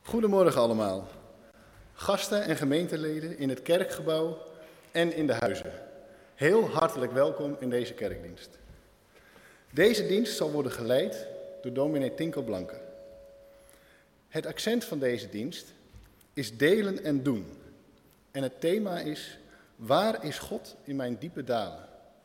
Goedemorgen allemaal, gasten en gemeenteleden in het kerkgebouw en in de huizen. Heel hartelijk welkom in deze kerkdienst. Deze dienst zal worden geleid door dominee Tinkel Blanke. Het accent van deze dienst is delen en doen. En het thema is: waar is God in mijn diepe dalen?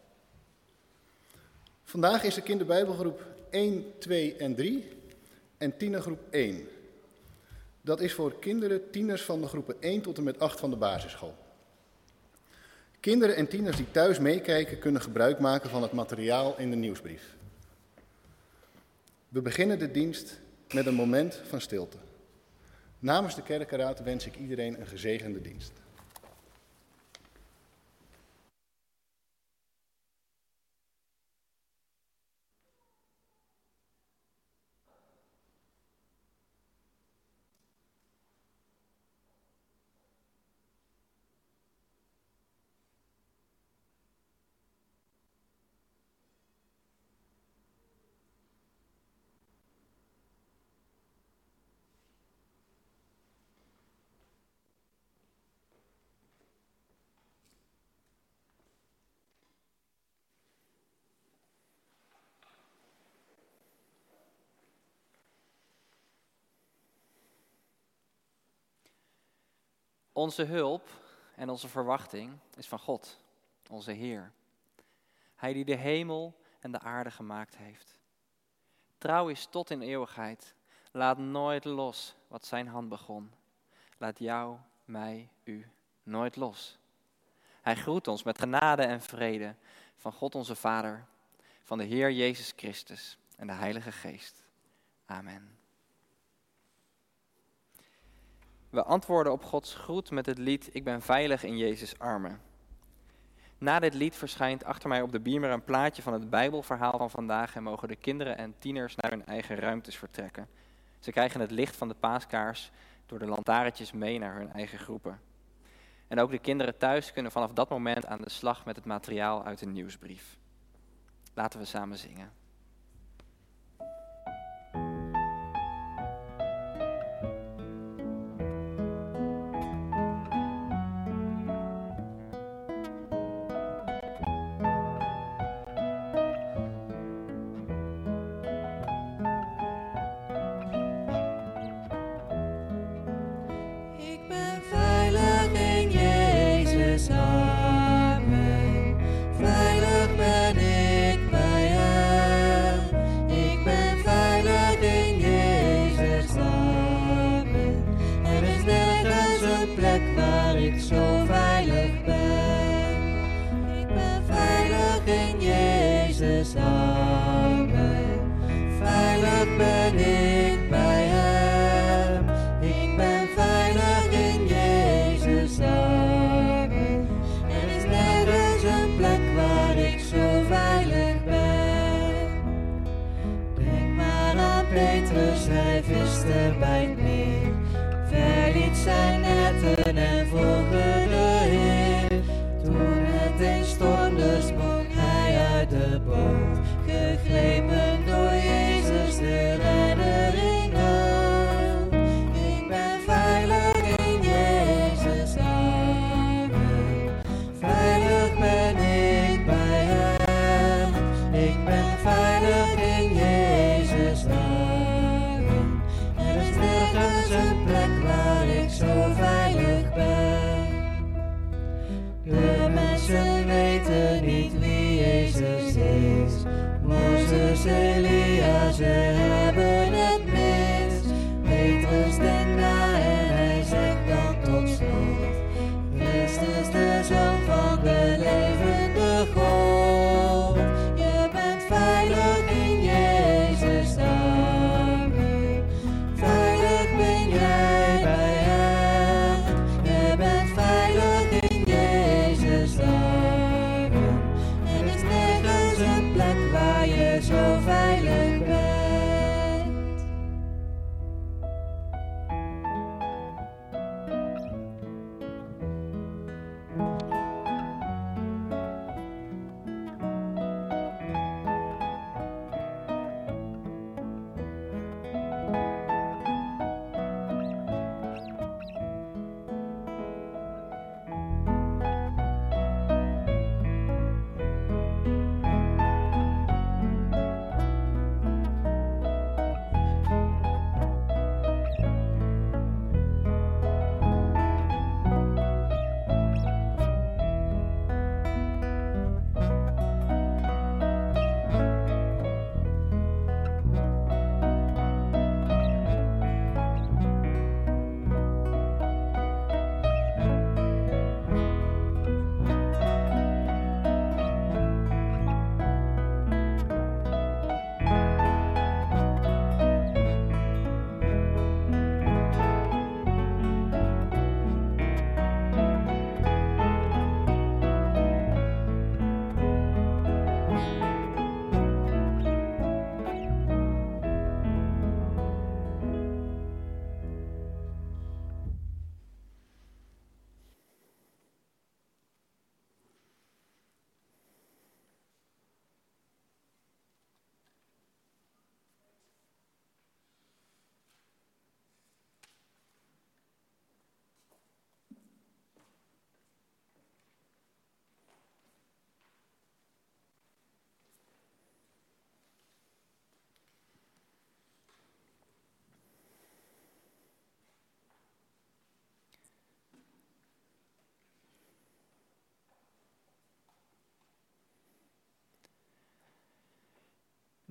Vandaag is de kinderbijbelgroep 1, 2 en 3 en tienergroep 1. Dat is voor kinderen, tieners van de groepen 1 tot en met 8 van de basisschool. Kinderen en tieners die thuis meekijken kunnen gebruik maken van het materiaal in de nieuwsbrief. We beginnen de dienst met een moment van stilte. Namens de kerkenraad wens ik iedereen een gezegende dienst. Onze hulp en onze verwachting is van God, onze Heer. Hij die de hemel en de aarde gemaakt heeft. Trouw is tot in eeuwigheid. Laat nooit los wat zijn hand begon. Laat jou, mij, u nooit los. Hij groet ons met genade en vrede van God onze Vader, van de Heer Jezus Christus en de Heilige Geest. Amen. We antwoorden op Gods groet met het lied Ik ben veilig in Jezus' armen. Na dit lied verschijnt achter mij op de beamer een plaatje van het Bijbelverhaal van vandaag en mogen de kinderen en tieners naar hun eigen ruimtes vertrekken. Ze krijgen het licht van de paaskaars door de lantaarntjes mee naar hun eigen groepen. En ook de kinderen thuis kunnen vanaf dat moment aan de slag met het materiaal uit de nieuwsbrief. Laten we samen zingen. Zo veilig ben.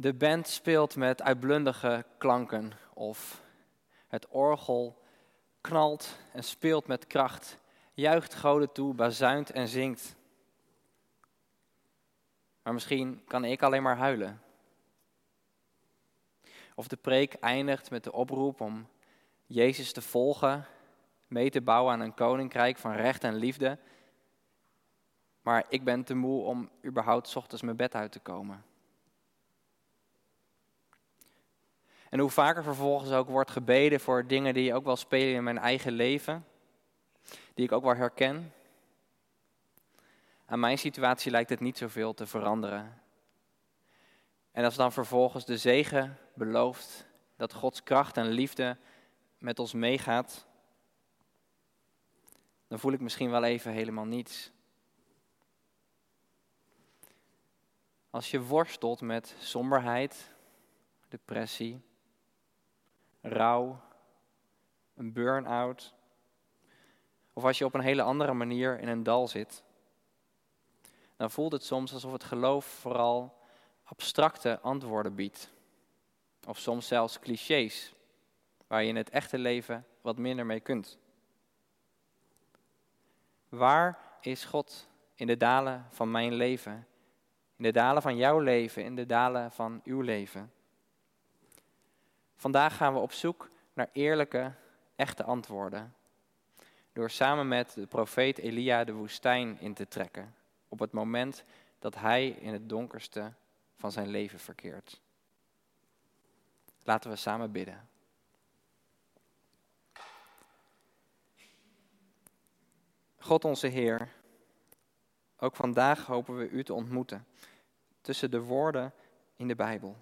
De band speelt met uitbundige klanken of het orgel knalt en speelt met kracht, juicht goden toe, bazuint en zingt. Maar misschien kan ik alleen maar huilen. Of de preek eindigt met de oproep om Jezus te volgen, mee te bouwen aan een koninkrijk van recht en liefde. Maar ik ben te moe om überhaupt 's ochtends mijn bed uit te komen. En hoe vaker vervolgens ook wordt gebeden voor dingen die ook wel spelen in mijn eigen leven, die ik ook wel herken. Aan mijn situatie lijkt het niet zoveel te veranderen. En als dan vervolgens de zegen belooft dat Gods kracht en liefde met ons meegaat, dan voel ik misschien wel even helemaal niets. Als je worstelt met somberheid, depressie, rouw, een burn-out, of als je op een hele andere manier in een dal zit, dan voelt het soms alsof het geloof vooral abstracte antwoorden biedt. Of soms zelfs clichés, waar je in het echte leven wat minder mee kunt. Waar is God in de dalen van mijn leven? In de dalen van jouw leven, in de dalen van uw leven? Vandaag gaan we op zoek naar eerlijke, echte antwoorden. Door samen met de profeet Elia de woestijn in te trekken. Op het moment dat hij in het donkerste van zijn leven verkeert. Laten we samen bidden. God onze Heer, ook vandaag hopen we u te ontmoeten tussen de woorden in de Bijbel.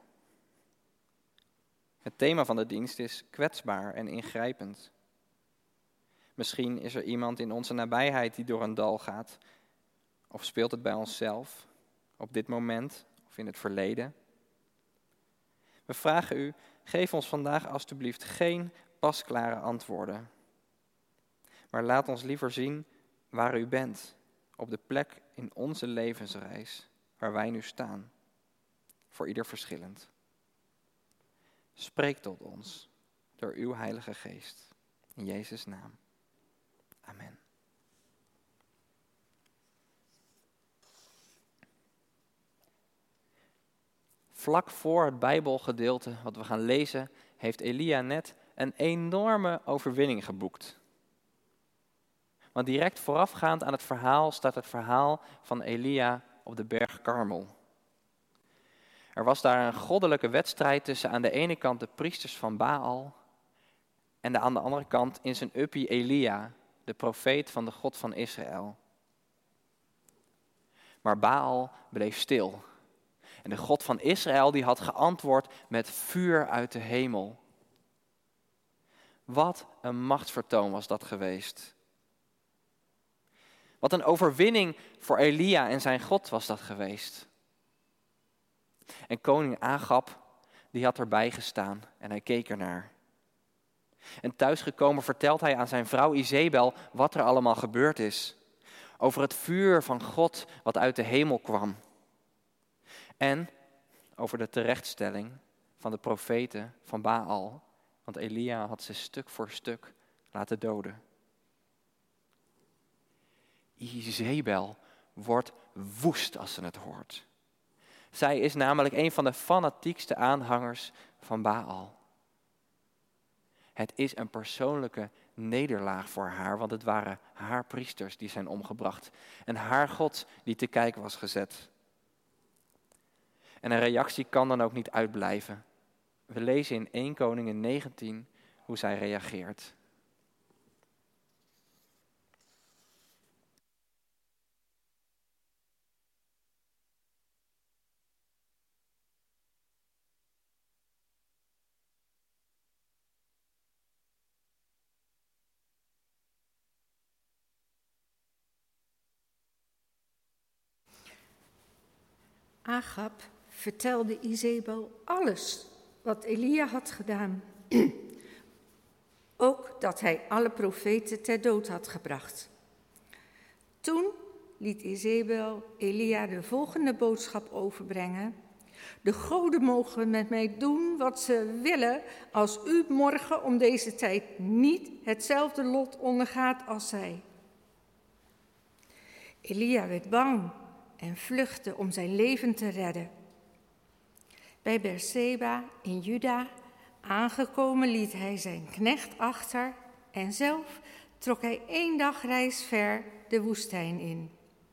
Het thema van de dienst is kwetsbaar en ingrijpend. Misschien is er iemand in onze nabijheid die door een dal gaat, of speelt het bij onszelf, op dit moment of in het verleden. We vragen u, geef ons vandaag alstublieft geen pasklare antwoorden. Maar laat ons liever zien waar u bent, op de plek in onze levensreis waar wij nu staan, voor ieder verschillend. Spreek tot ons door uw Heilige Geest. In Jezus' naam. Amen. Vlak voor het Bijbelgedeelte wat we gaan lezen, heeft Elia net een enorme overwinning geboekt. Want direct voorafgaand aan het verhaal staat het verhaal van Elia op de berg Karmel. Er was daar een goddelijke wedstrijd tussen aan de ene kant de priesters van Baal en aan de andere kant in zijn uppie Elia, de profeet van de God van Israël. Maar Baal bleef stil. En de God van Israël die had geantwoord met vuur uit de hemel. Wat een machtsvertoon was dat geweest. Wat een overwinning voor Elia en zijn God was dat geweest. En koning Agab, die had erbij gestaan en hij keek ernaar. En thuisgekomen vertelt hij aan zijn vrouw Izebel wat er allemaal gebeurd is. Over het vuur van God wat uit de hemel kwam. En over de terechtstelling van de profeten van Baal. Want Elia had ze stuk voor stuk laten doden. Izebel wordt woest als ze het hoort. Zij is namelijk een van de fanatiekste aanhangers van Baal. Het is een persoonlijke nederlaag voor haar, want het waren haar priesters die zijn omgebracht. En haar God die te kijk was gezet. En een reactie kan dan ook niet uitblijven. We lezen in 1 Koningen 19 hoe zij reageert. Agab vertelde Izebel alles wat Elia had gedaan. Ook dat hij alle profeten ter dood had gebracht. Toen liet Izebel Elia de volgende boodschap overbrengen De goden mogen met mij doen wat ze willen, als u morgen om deze tijd niet hetzelfde lot ondergaat als zij. Elia werd bang en vluchtte om zijn leven te redden. Bij Beerseba in Juda aangekomen liet hij zijn knecht achter en zelf trok hij 1 dagreis ver de woestijn in.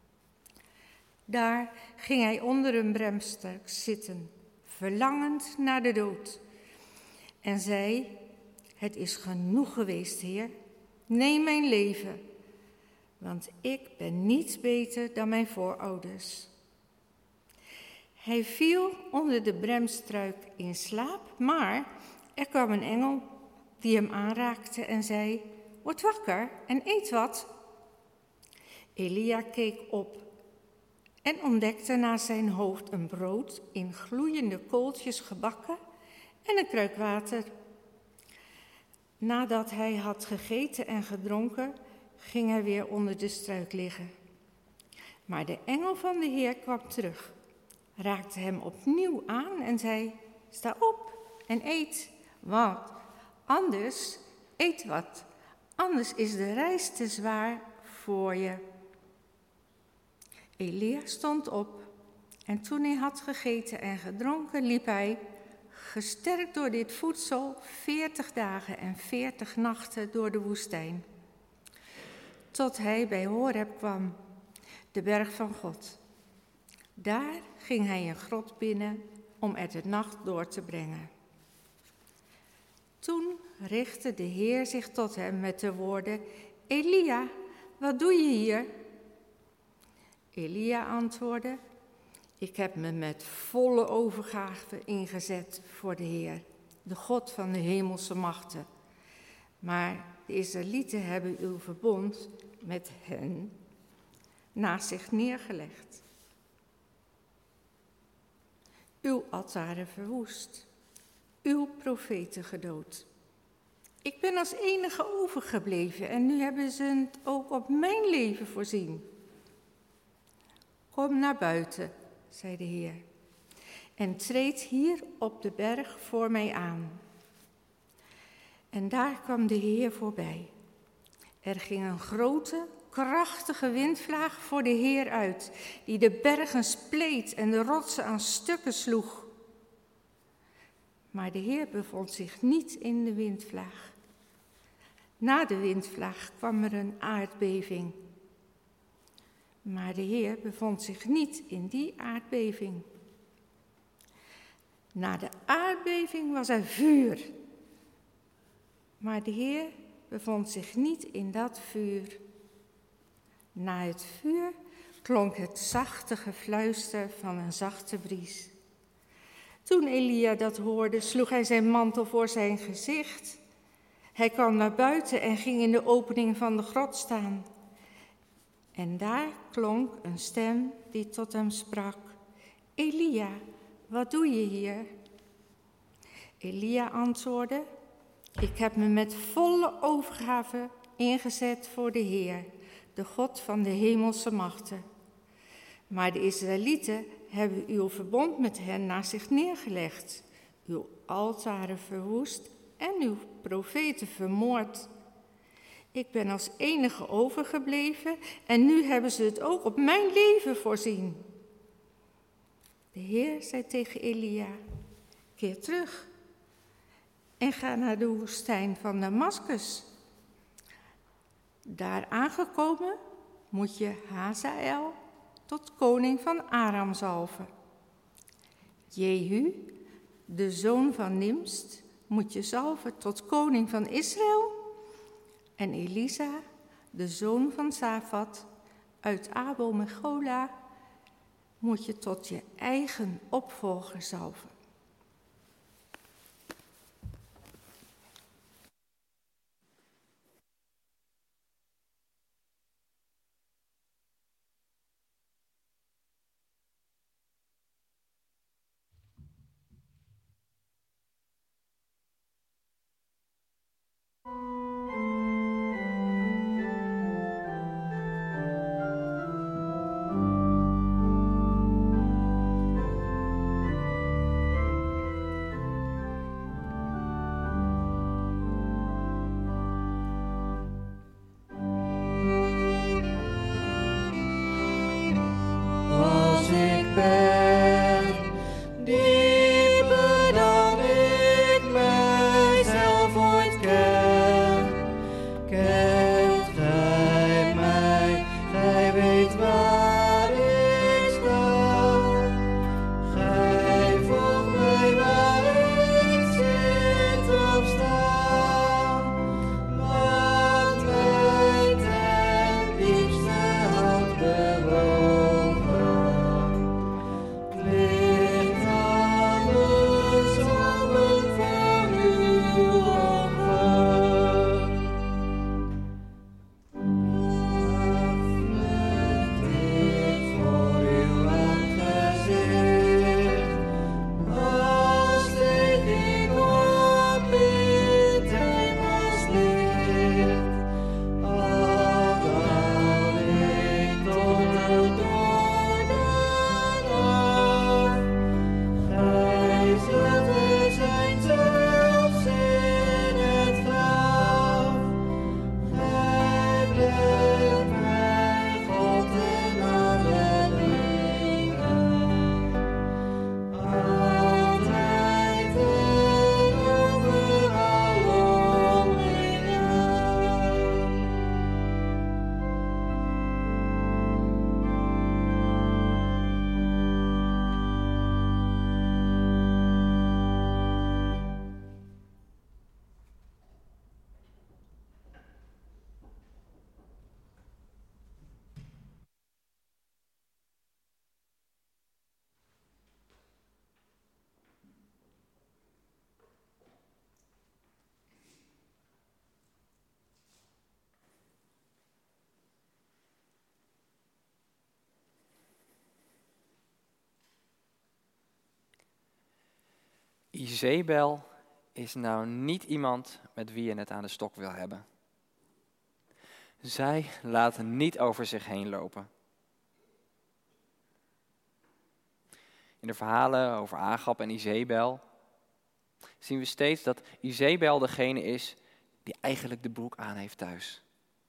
Daar ging hij onder een bremsstruik zitten, verlangend naar de dood. En zei: het is genoeg geweest, Heer, neem mijn leven, want ik ben niets beter dan mijn voorouders. Hij viel onder de bremstruik in slaap, maar er kwam een engel die hem aanraakte en zei: word wakker en eet wat. Elia keek op en ontdekte naast zijn hoofd een brood in gloeiende kooltjes gebakken en een kruik water. Nadat hij had gegeten en gedronken, ging hij weer onder de struik liggen. Maar de engel van de Heer kwam terug, raakte hem opnieuw aan en zei: sta op en eet, want anders is de reis te zwaar voor je. Elia stond op en toen hij had gegeten en gedronken, liep hij, gesterkt door dit voedsel, 40 dagen en 40 nachten door de woestijn. Tot hij bij Horeb kwam, de berg van God. Daar ging hij een grot binnen om er de nacht door te brengen. Toen richtte de Heer zich tot hem met de woorden: Elia, wat doe je hier? Elia antwoordde: ik heb me met volle overgave ingezet voor de Heer, de God van de hemelse machten. Maar de Israëlieten hebben uw verbond met hen naast zich neergelegd. Uw altaren verwoest, uw profeten gedood. Ik ben als enige overgebleven en nu hebben ze het ook op mijn leven voorzien. Kom naar buiten, zei de Heer, en treed hier op de berg voor mij aan. En daar kwam de Heer voorbij. Er ging een grote, krachtige windvlaag voor de Heer uit, die de bergen spleet en de rotsen aan stukken sloeg. Maar de Heer bevond zich niet in de windvlaag. Na de windvlaag kwam er een aardbeving. Maar de Heer bevond zich niet in die aardbeving. Na de aardbeving was er vuur. Maar de Heer bevond zich niet in dat vuur. Na het vuur klonk het zachte gefluister van een zachte bries. Toen Elia dat hoorde, sloeg hij zijn mantel voor zijn gezicht. Hij kwam naar buiten en ging in de opening van de grot staan. En daar klonk een stem die tot hem sprak: Elia, wat doe je hier? Elia antwoordde: ik heb me met volle overgave ingezet voor de Heer, de God van de hemelse machten. Maar de Israëlieten hebben uw verbond met hen naast zich neergelegd, uw altaren verwoest en uw profeten vermoord. Ik ben als enige overgebleven en nu hebben ze het ook op mijn leven voorzien. De Heer zei tegen Elia: keer terug en ga naar de woestijn van Damaskus. Daar aangekomen moet je Hazael tot koning van Aram zalven. Jehu, de zoon van Nimst, moet je zalven tot koning van Israël. En Elisa, de zoon van Safat, uit Abel-Mechola, moet je tot je eigen opvolger zalven. Izebel is nou niet iemand met wie je het aan de stok wil hebben. Zij laat niet over zich heen lopen. In de verhalen over Agab en Izebel zien we steeds dat Izebel degene is die eigenlijk de broek aan heeft thuis.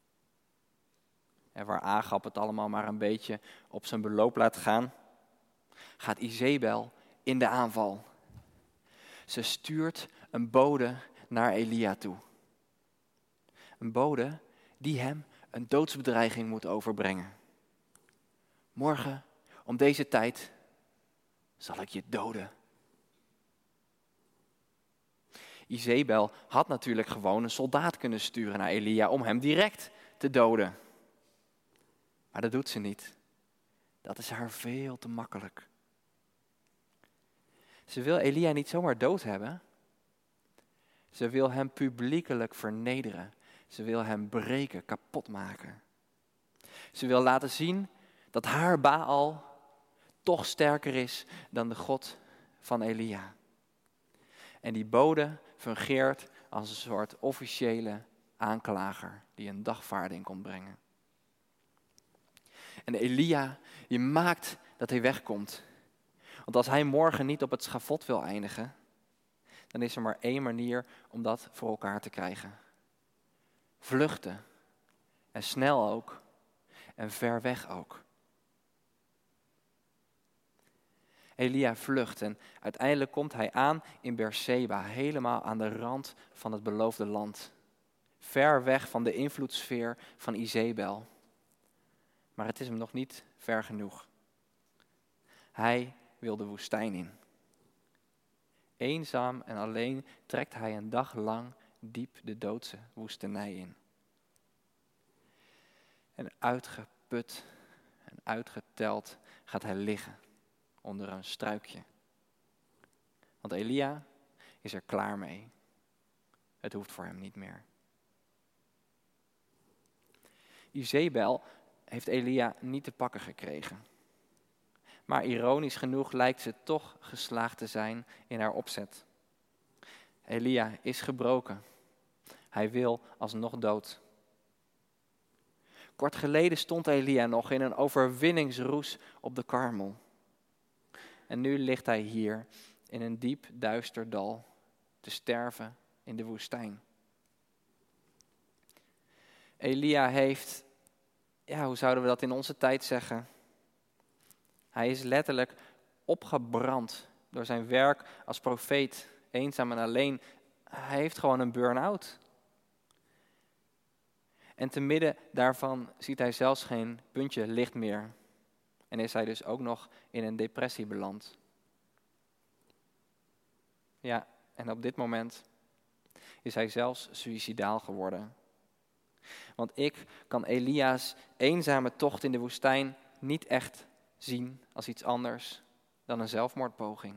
En waar Agab het allemaal maar een beetje op zijn beloop laat gaan, gaat Izebel in de aanval. Ze stuurt een bode naar Elia toe. Een bode die hem een doodsbedreiging moet overbrengen. Morgen om deze tijd zal ik je doden. Izebel had natuurlijk gewoon een soldaat kunnen sturen naar Elia om hem direct te doden. Maar dat doet ze niet. Dat is haar veel te makkelijk. Ze wil Elia niet zomaar dood hebben. Ze wil hem publiekelijk vernederen. Ze wil hem breken, kapot maken. Ze wil laten zien dat haar Baal toch sterker is dan de God van Elia. En die bode fungeert als een soort officiële aanklager die een dagvaarding komt brengen. En Elia, die maakt dat hij wegkomt. Want als hij morgen niet op het schavot wil eindigen, dan is er maar één manier om dat voor elkaar te krijgen. Vluchten. En snel ook. En ver weg ook. Elia vlucht en uiteindelijk komt hij aan in Beerseba, helemaal aan de rand van het beloofde land. Ver weg van de invloedssfeer van Izebel. Maar het is hem nog niet ver genoeg. Hij wil de woestijn in. Eenzaam en alleen trekt hij een dag lang diep de doodse woestenij in. En uitgeput en uitgeteld gaat hij liggen onder een struikje. Want Elia is er klaar mee. Het hoeft voor hem niet meer. Izebel heeft Elia niet te pakken gekregen. Maar ironisch genoeg lijkt ze toch geslaagd te zijn in haar opzet. Elia is gebroken. Hij wil alsnog dood. Kort geleden stond Elia nog in een overwinningsroes op de Karmel. En nu ligt hij hier in een diep duister dal te sterven in de woestijn. Elia heeft, hoe zouden we dat in onze tijd zeggen? Hij is letterlijk opgebrand door zijn werk als profeet, eenzaam en alleen. Hij heeft gewoon een burn-out. En te midden daarvan ziet hij zelfs geen puntje licht meer. En is hij dus ook nog in een depressie beland. Ja, en op dit moment is hij zelfs suïcidaal geworden. Want ik kan Elia's eenzame tocht in de woestijn niet echt zien als iets anders dan een zelfmoordpoging.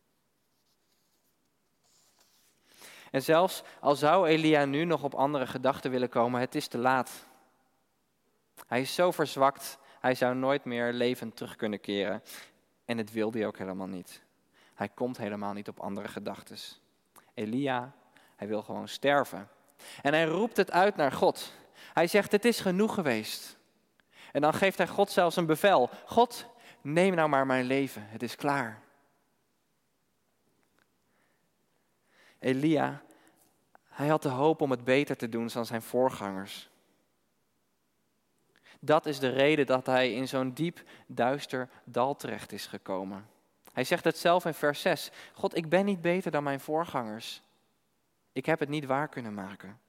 En zelfs al zou Elia nu nog op andere gedachten willen komen, het is te laat. Hij is zo verzwakt, hij zou nooit meer levend terug kunnen keren. En het wil hij ook helemaal niet. Hij komt helemaal niet op andere gedachten. Elia, hij wil gewoon sterven. En hij roept het uit naar God. Hij zegt, het is genoeg geweest. En dan geeft hij God zelfs een bevel. God, neem nou maar mijn leven, het is klaar. Elia, hij had de hoop om het beter te doen dan zijn voorgangers. Dat is de reden dat hij in zo'n diep, duister dal terecht is gekomen. Hij zegt het zelf in vers 6. God, ik ben niet beter dan mijn voorgangers. Ik heb het niet waar kunnen maken.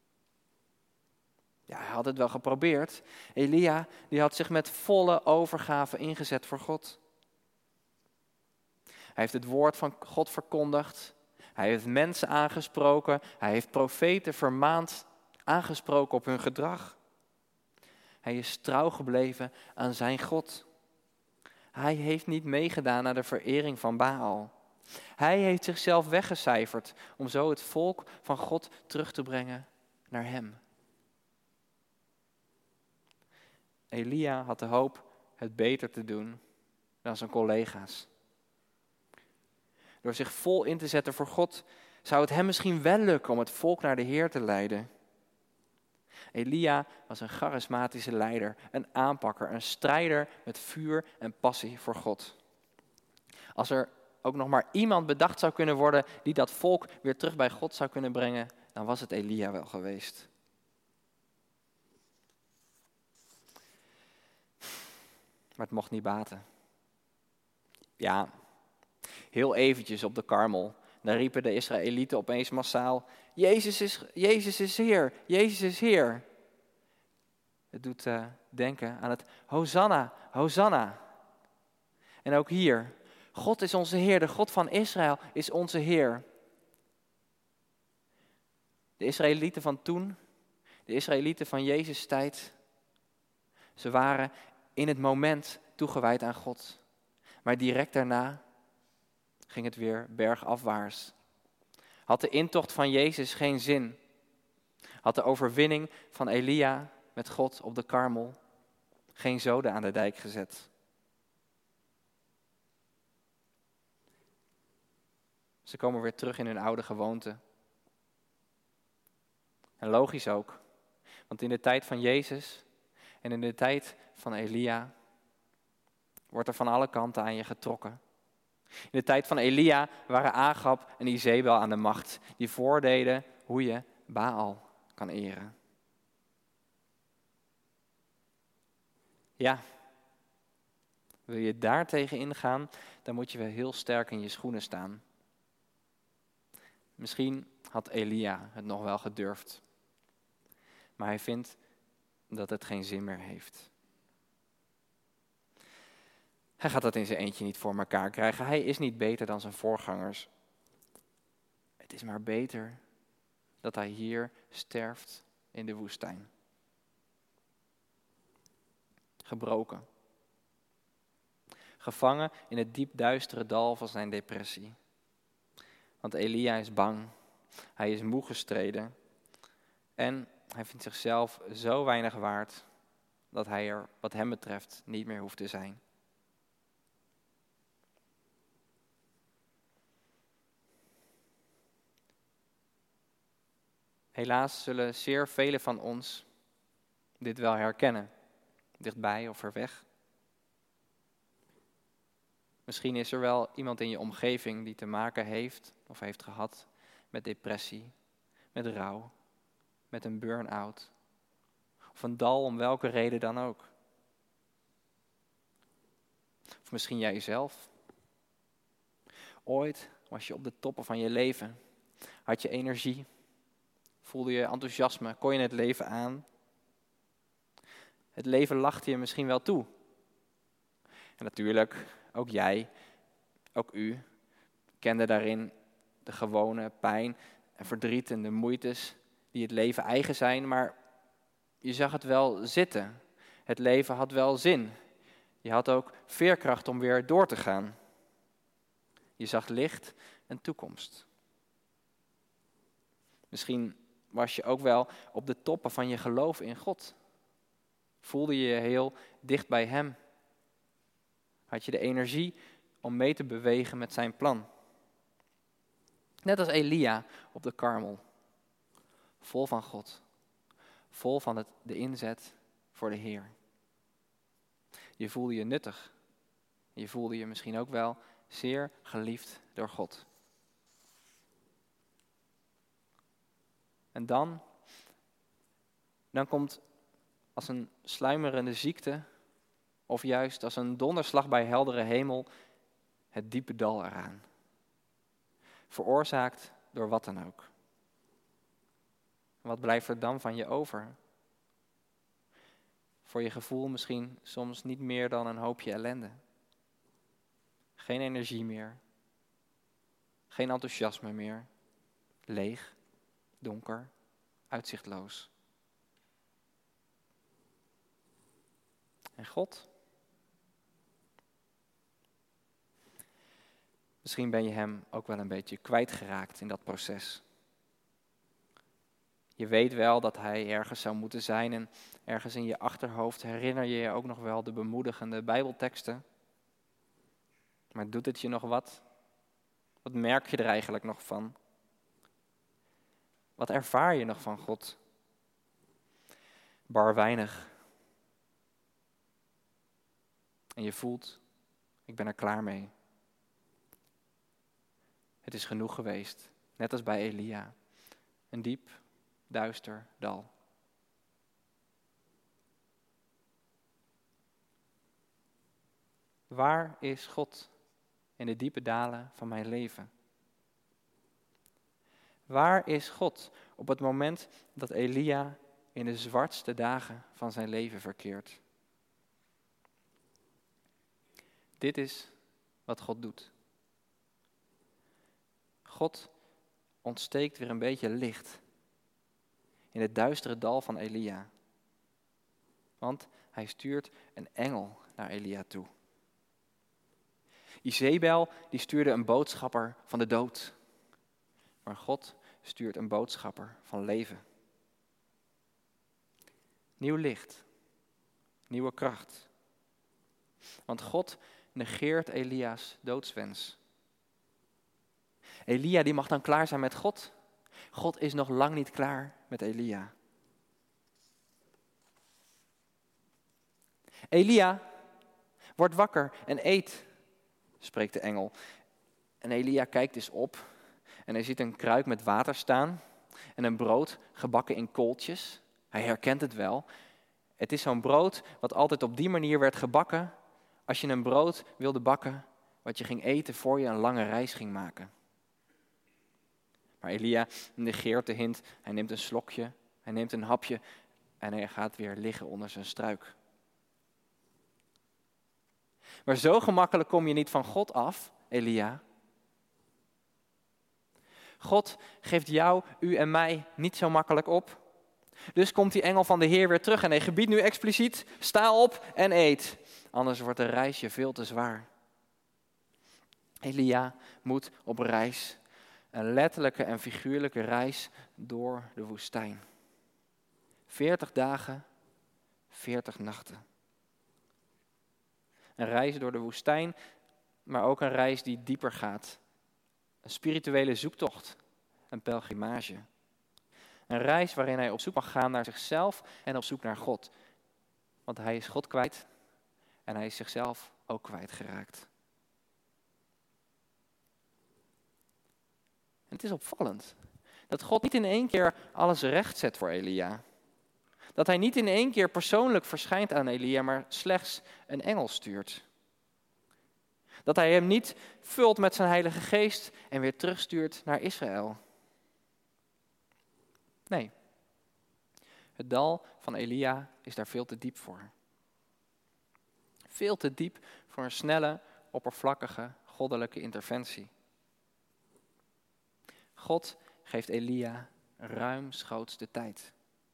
Ja, hij had het wel geprobeerd. Elia, die had zich met volle overgave ingezet voor God. Hij heeft het woord van God verkondigd. Hij heeft mensen aangesproken. Hij heeft profeten vermaand, aangesproken op hun gedrag. Hij is trouw gebleven aan zijn God. Hij heeft niet meegedaan aan de verering van Baal. Hij heeft zichzelf weggecijferd om zo het volk van God terug te brengen naar hem. Elia had de hoop het beter te doen dan zijn collega's. door zich vol in te zetten voor God, zou het hem misschien wel lukken om het volk naar de Heer te leiden. Elia was een charismatische leider, een aanpakker, een strijder met vuur en passie voor God. Als er ook nog maar iemand bedacht zou kunnen worden die dat volk weer terug bij God zou kunnen brengen, dan was het Elia wel geweest. Maar het mocht niet baten. Ja, heel eventjes op de Karmel. Daar riepen de Israëlieten opeens massaal, Jezus is Heer, Jezus is Heer. Het doet denken aan het Hosanna, Hosanna. En ook hier, God is onze Heer, de God van Israël is onze Heer. De Israëlieten van toen, de Israëlieten van Jezus' tijd, ze waren in het moment toegewijd aan God. Maar direct daarna ging het weer bergafwaarts. Had de intocht van Jezus geen zin? Had de overwinning van Elia met God op de Karmel geen zoden aan de dijk gezet? Ze komen weer terug in hun oude gewoonte. En logisch ook, want in de tijd van Jezus en in de tijd van Elia wordt er van alle kanten aan je getrokken. In de tijd van Elia waren Agab en Izebel aan de macht, die voordeden hoe je Baal kan eren. Ja, wil je daar tegen ingaan, dan moet je wel heel sterk in je schoenen staan. Misschien had Elia het nog wel gedurfd, maar hij vindt dat het geen zin meer heeft. Hij gaat dat in zijn eentje niet voor elkaar krijgen. Hij is niet beter dan zijn voorgangers. Het is maar beter dat hij hier sterft in de woestijn. Gebroken. Gevangen in het diep duistere dal van zijn depressie. Want Elia is bang. Hij is moe gestreden. En hij vindt zichzelf zo weinig waard dat hij er wat hem betreft niet meer hoeft te zijn. Helaas zullen zeer velen van ons dit wel herkennen, dichtbij of ver weg. Misschien is er wel iemand in je omgeving die te maken heeft of heeft gehad met depressie, met rouw, met een burn-out of een dal om welke reden dan ook. Of misschien jij jezelf. Ooit was je op de toppen van je leven, had je energie, voelde je enthousiasme, kon je het leven aan. Het leven lachte je misschien wel toe. En natuurlijk, ook jij, ook u, kende daarin de gewone pijn en verdriet en de moeites die het leven eigen zijn, maar je zag het wel zitten. Het leven had wel zin. Je had ook veerkracht om weer door te gaan. Je zag licht en toekomst. Misschien was je ook wel op de toppen van je geloof in God. Voelde je je heel dicht bij Hem. Had je de energie om mee te bewegen met zijn plan. Net als Elia op de Karmel. Vol van God. Vol van de inzet voor de Heer. Je voelde je nuttig. Je voelde je misschien ook wel zeer geliefd door God. En dan komt als een sluimerende ziekte, of juist als een donderslag bij heldere hemel, het diepe dal eraan. Veroorzaakt door wat dan ook. Wat blijft er dan van je over? Voor je gevoel misschien soms niet meer dan een hoopje ellende. Geen energie meer. Geen enthousiasme meer. Leeg, donker, uitzichtloos. En God? Misschien ben je hem ook wel een beetje kwijtgeraakt in dat proces. Je weet wel dat hij ergens zou moeten zijn en ergens in je achterhoofd herinner je je ook nog wel de bemoedigende Bijbelteksten. Maar doet het je nog wat? Wat merk je er eigenlijk nog van? Wat ervaar je nog van God? Bar weinig. En je voelt, ik ben er klaar mee. Het is genoeg geweest, net als bij Elia. Een diep, duister dal. Waar is God in de diepe dalen van mijn leven? Waar is God op het moment dat Elia in de zwartste dagen van zijn leven verkeert? Dit is wat God doet. God ontsteekt weer een beetje licht in het duistere dal van Elia. Want hij stuurt een engel naar Elia toe. Izebel die stuurde een boodschapper van de dood. Maar God stuurt een boodschapper van leven. Nieuw licht. Nieuwe kracht. Want God negeert Elia's doodswens. Elia die mag dan klaar zijn met God. God is nog lang niet klaar met Elia. Elia, word wakker en eet, spreekt de engel. En Elia kijkt eens op en hij ziet een kruik met water staan en een brood gebakken in kooltjes. Hij herkent het wel. Het is zo'n brood wat altijd op die manier werd gebakken als je een brood wilde bakken wat je ging eten voor je een lange reis ging maken. Maar Elia negeert de hint. Hij neemt een slokje, hij neemt een hapje en hij gaat weer liggen onder zijn struik. Maar zo gemakkelijk kom je niet van God af, Elia. God geeft jou, u en mij niet zo makkelijk op. Dus komt die engel van de Heer weer terug en hij gebiedt nu expliciet, sta op en eet. Anders wordt de reis je veel te zwaar. Elia moet op reis. Een letterlijke en figuurlijke reis door de woestijn. 40 dagen, 40 nachten. Een reis door de woestijn, maar ook een reis die dieper gaat. Een spirituele zoektocht, een pelgrimage. Een reis waarin hij op zoek mag gaan naar zichzelf en op zoek naar God. Want hij is God kwijt en hij is zichzelf ook kwijtgeraakt. En het is opvallend dat God niet in één keer alles recht zet voor Elia. Dat hij niet in één keer persoonlijk verschijnt aan Elia, maar slechts een engel stuurt. Dat hij hem niet vult met zijn Heilige Geest en weer terugstuurt naar Israël. Nee, het dal van Elia is daar veel te diep voor. Veel te diep voor een snelle, oppervlakkige, goddelijke interventie. God geeft Elia ruimschoots de tijd.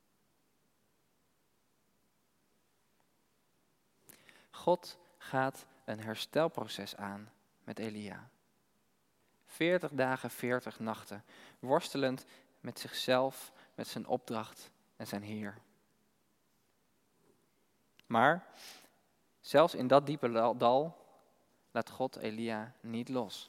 God gaat een herstelproces aan met Elia. 40 dagen, 40 nachten, worstelend met zichzelf, met zijn opdracht en zijn Heer. Maar zelfs in dat diepe dal laat God Elia niet los.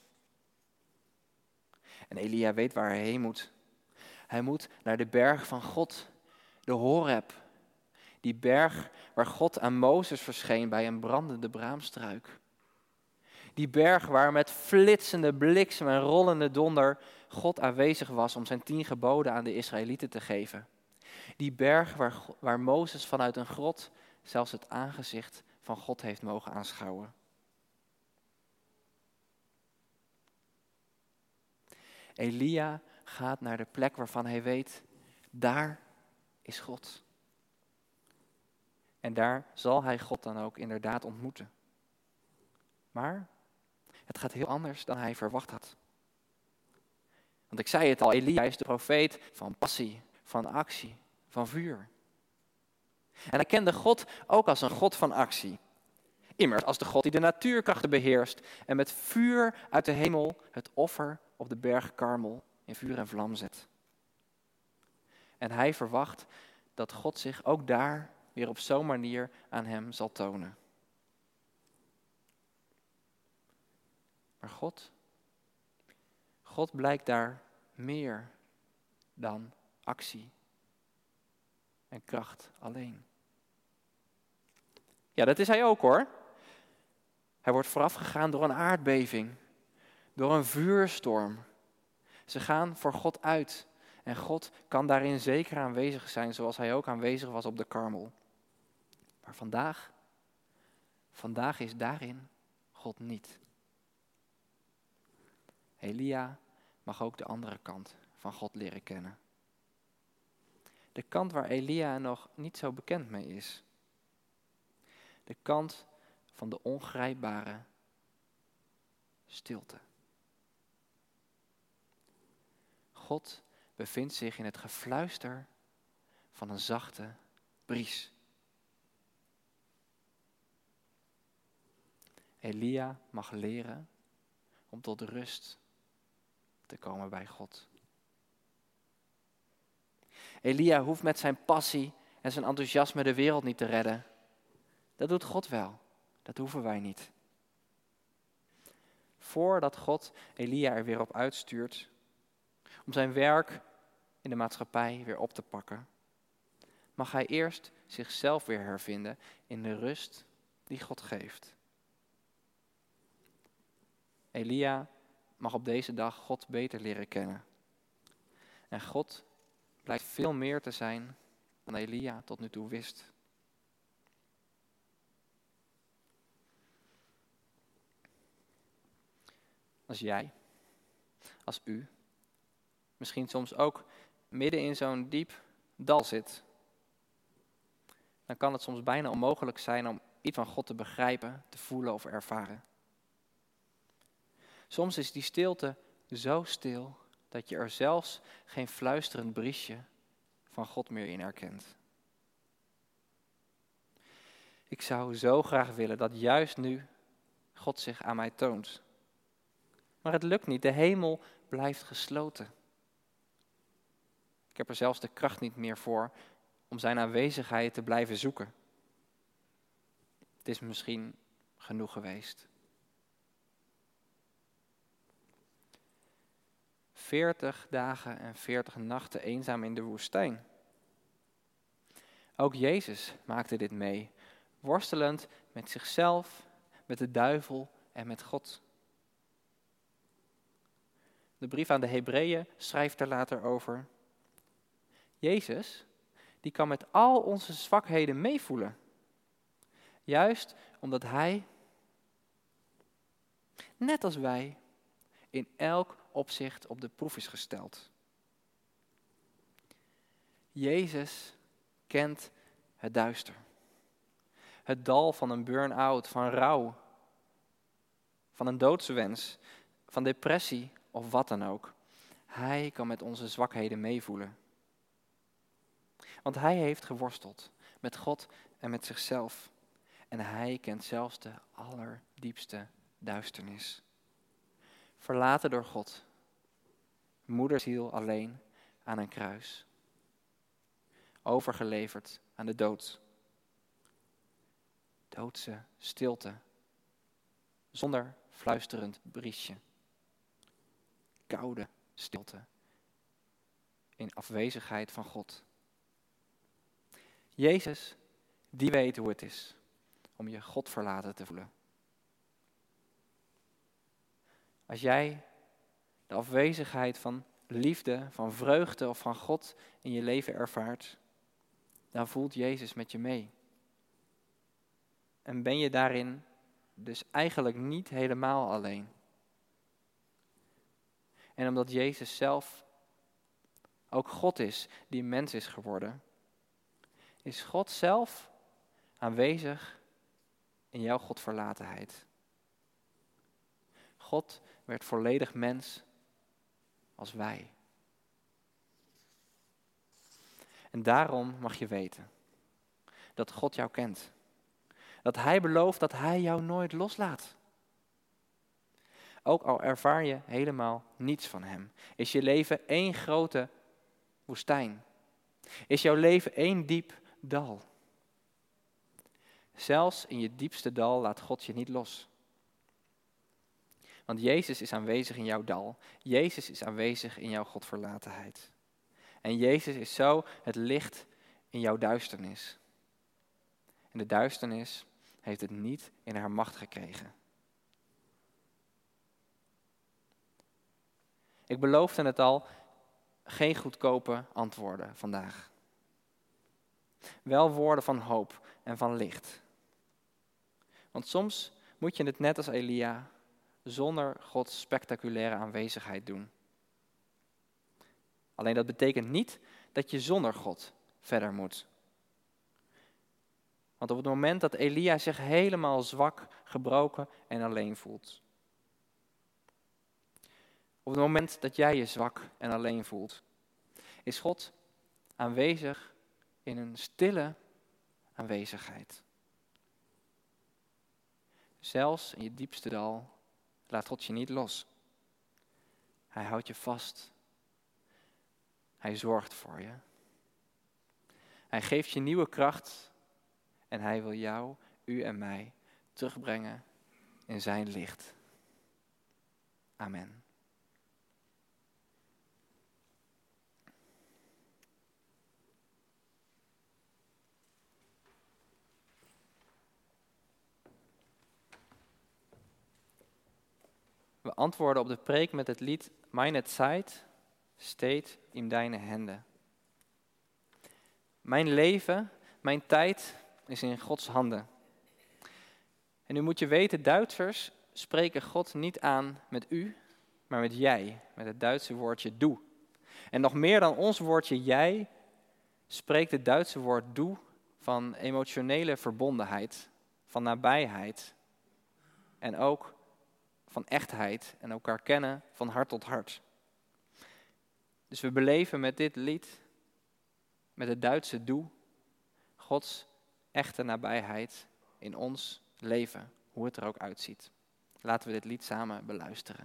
En Elia weet waar hij heen moet. Hij moet naar de berg van God, de Horeb. Die berg waar God aan Mozes verscheen bij een brandende braamstruik. Die berg waar met flitsende bliksem en rollende donder God aanwezig was om zijn 10 geboden aan de Israëlieten te geven. Die berg waar Mozes vanuit een grot zelfs het aangezicht van God heeft mogen aanschouwen. Elia gaat naar de plek waarvan hij weet, daar is God. En daar zal hij God dan ook inderdaad ontmoeten. Maar het gaat heel anders dan hij verwacht had. Want ik zei het al, Elia is de profeet van passie, van actie, van vuur. En hij kende God ook als een God van actie. Immers als de God die de natuurkrachten beheerst en met vuur uit de hemel het offer op de berg Karmel in vuur en vlam zet. En hij verwacht dat God zich ook daar weer op zo'n manier aan hem zal tonen. Maar God God blijkt daar meer dan actie en kracht alleen. Ja, dat is hij ook hoor. Hij wordt voorafgegaan door een aardbeving, door een vuurstorm. Ze gaan voor God uit en God kan daarin zeker aanwezig zijn, zoals hij ook aanwezig was op de Karmel. Maar vandaag is daarin God niet. Elia mag ook de andere kant van God leren kennen. De kant waar Elia nog niet zo bekend mee is. De kant van de ongrijpbare stilte. God bevindt zich in het gefluister van een zachte bries. Elia mag leren om tot rust te komen bij God. Elia hoeft met zijn passie en zijn enthousiasme de wereld niet te redden. Dat doet God wel. Dat hoeven wij niet. Voordat God Elia er weer op uitstuurt om zijn werk in de maatschappij weer op te pakken, mag hij eerst zichzelf weer hervinden in de rust die God geeft. Elia mag op deze dag God beter leren kennen. En God blijkt veel meer te zijn dan Elia tot nu toe wist. Als jij, als u, misschien soms ook midden in zo'n diep dal zit, dan kan het soms bijna onmogelijk zijn om iets van God te begrijpen, te voelen of ervaren. Soms is die stilte zo stil dat je er zelfs geen fluisterend briesje van God meer in herkent. Ik zou zo graag willen dat juist nu God zich aan mij toont. Maar het lukt niet, de hemel blijft gesloten. Ik heb er zelfs de kracht niet meer voor om zijn aanwezigheid te blijven zoeken. Het is misschien genoeg geweest. 40 dagen en 40 nachten eenzaam in de woestijn. Ook Jezus maakte dit mee, worstelend met zichzelf, met de duivel en met God. De brief aan de Hebreeën schrijft er later over. Jezus, die kan met al onze zwakheden meevoelen. Juist omdat hij, net als wij, in elk opzicht op de proef is gesteld. Jezus kent het duister. Het dal van een burn-out, van rouw, van een doodswens, van depressie of wat dan ook. Hij kan met onze zwakheden meevoelen. Want hij heeft geworsteld met God en met zichzelf. En hij kent zelfs de allerdiepste duisternis. Verlaten door God. Moederziel alleen aan een kruis. Overgeleverd aan de dood. Doodse stilte. Zonder fluisterend briesje. Koude stilte. In afwezigheid van God. Jezus, die weet hoe het is om je God verlaten te voelen. Als jij de afwezigheid van liefde, van vreugde of van God in je leven ervaart, dan voelt Jezus met je mee. En ben je daarin dus eigenlijk niet helemaal alleen. En omdat Jezus zelf ook God is, die mens is geworden, is God zelf aanwezig in jouw Godverlatenheid. God werd volledig mens als wij. En daarom mag je weten dat God jou kent. Dat hij belooft dat hij jou nooit loslaat. Ook al ervaar je helemaal niets van hem. Is je leven één grote woestijn. Is jouw leven één diep dal. Zelfs in je diepste dal laat God je niet los. Want Jezus is aanwezig in jouw dal. Jezus is aanwezig in jouw godverlatenheid. En Jezus is zo het licht in jouw duisternis. En de duisternis heeft het niet in haar macht gekregen. Ik beloofde het al, geen goedkope antwoorden vandaag. Wel woorden van hoop en van licht. Want soms moet je het net als Elia zonder Gods spectaculaire aanwezigheid doen. Alleen dat betekent niet dat je zonder God verder moet. Want op het moment dat Elia zich helemaal zwak, gebroken en alleen voelt. Op het moment dat jij je zwak en alleen voelt, is God aanwezig in een stille aanwezigheid. Zelfs in je diepste dal laat God je niet los. Hij houdt je vast. Hij zorgt voor je. Hij geeft je nieuwe kracht en hij wil jou, u en mij terugbrengen in zijn licht. Amen. We antwoorden op de preek met het lied Meine Zeit steht in deine Hände. Mijn leven, mijn tijd is in Gods handen. En nu moet je weten, Duitsers spreken God niet aan met u, maar met jij, met het Duitse woordje du. En nog meer dan ons woordje jij, spreekt het Duitse woord du van emotionele verbondenheid, van nabijheid en ook van echtheid en elkaar kennen van hart tot hart. Dus we beleven met dit lied, met het Duitse du, Gods echte nabijheid in ons leven, hoe het er ook uitziet. Laten we dit lied samen beluisteren.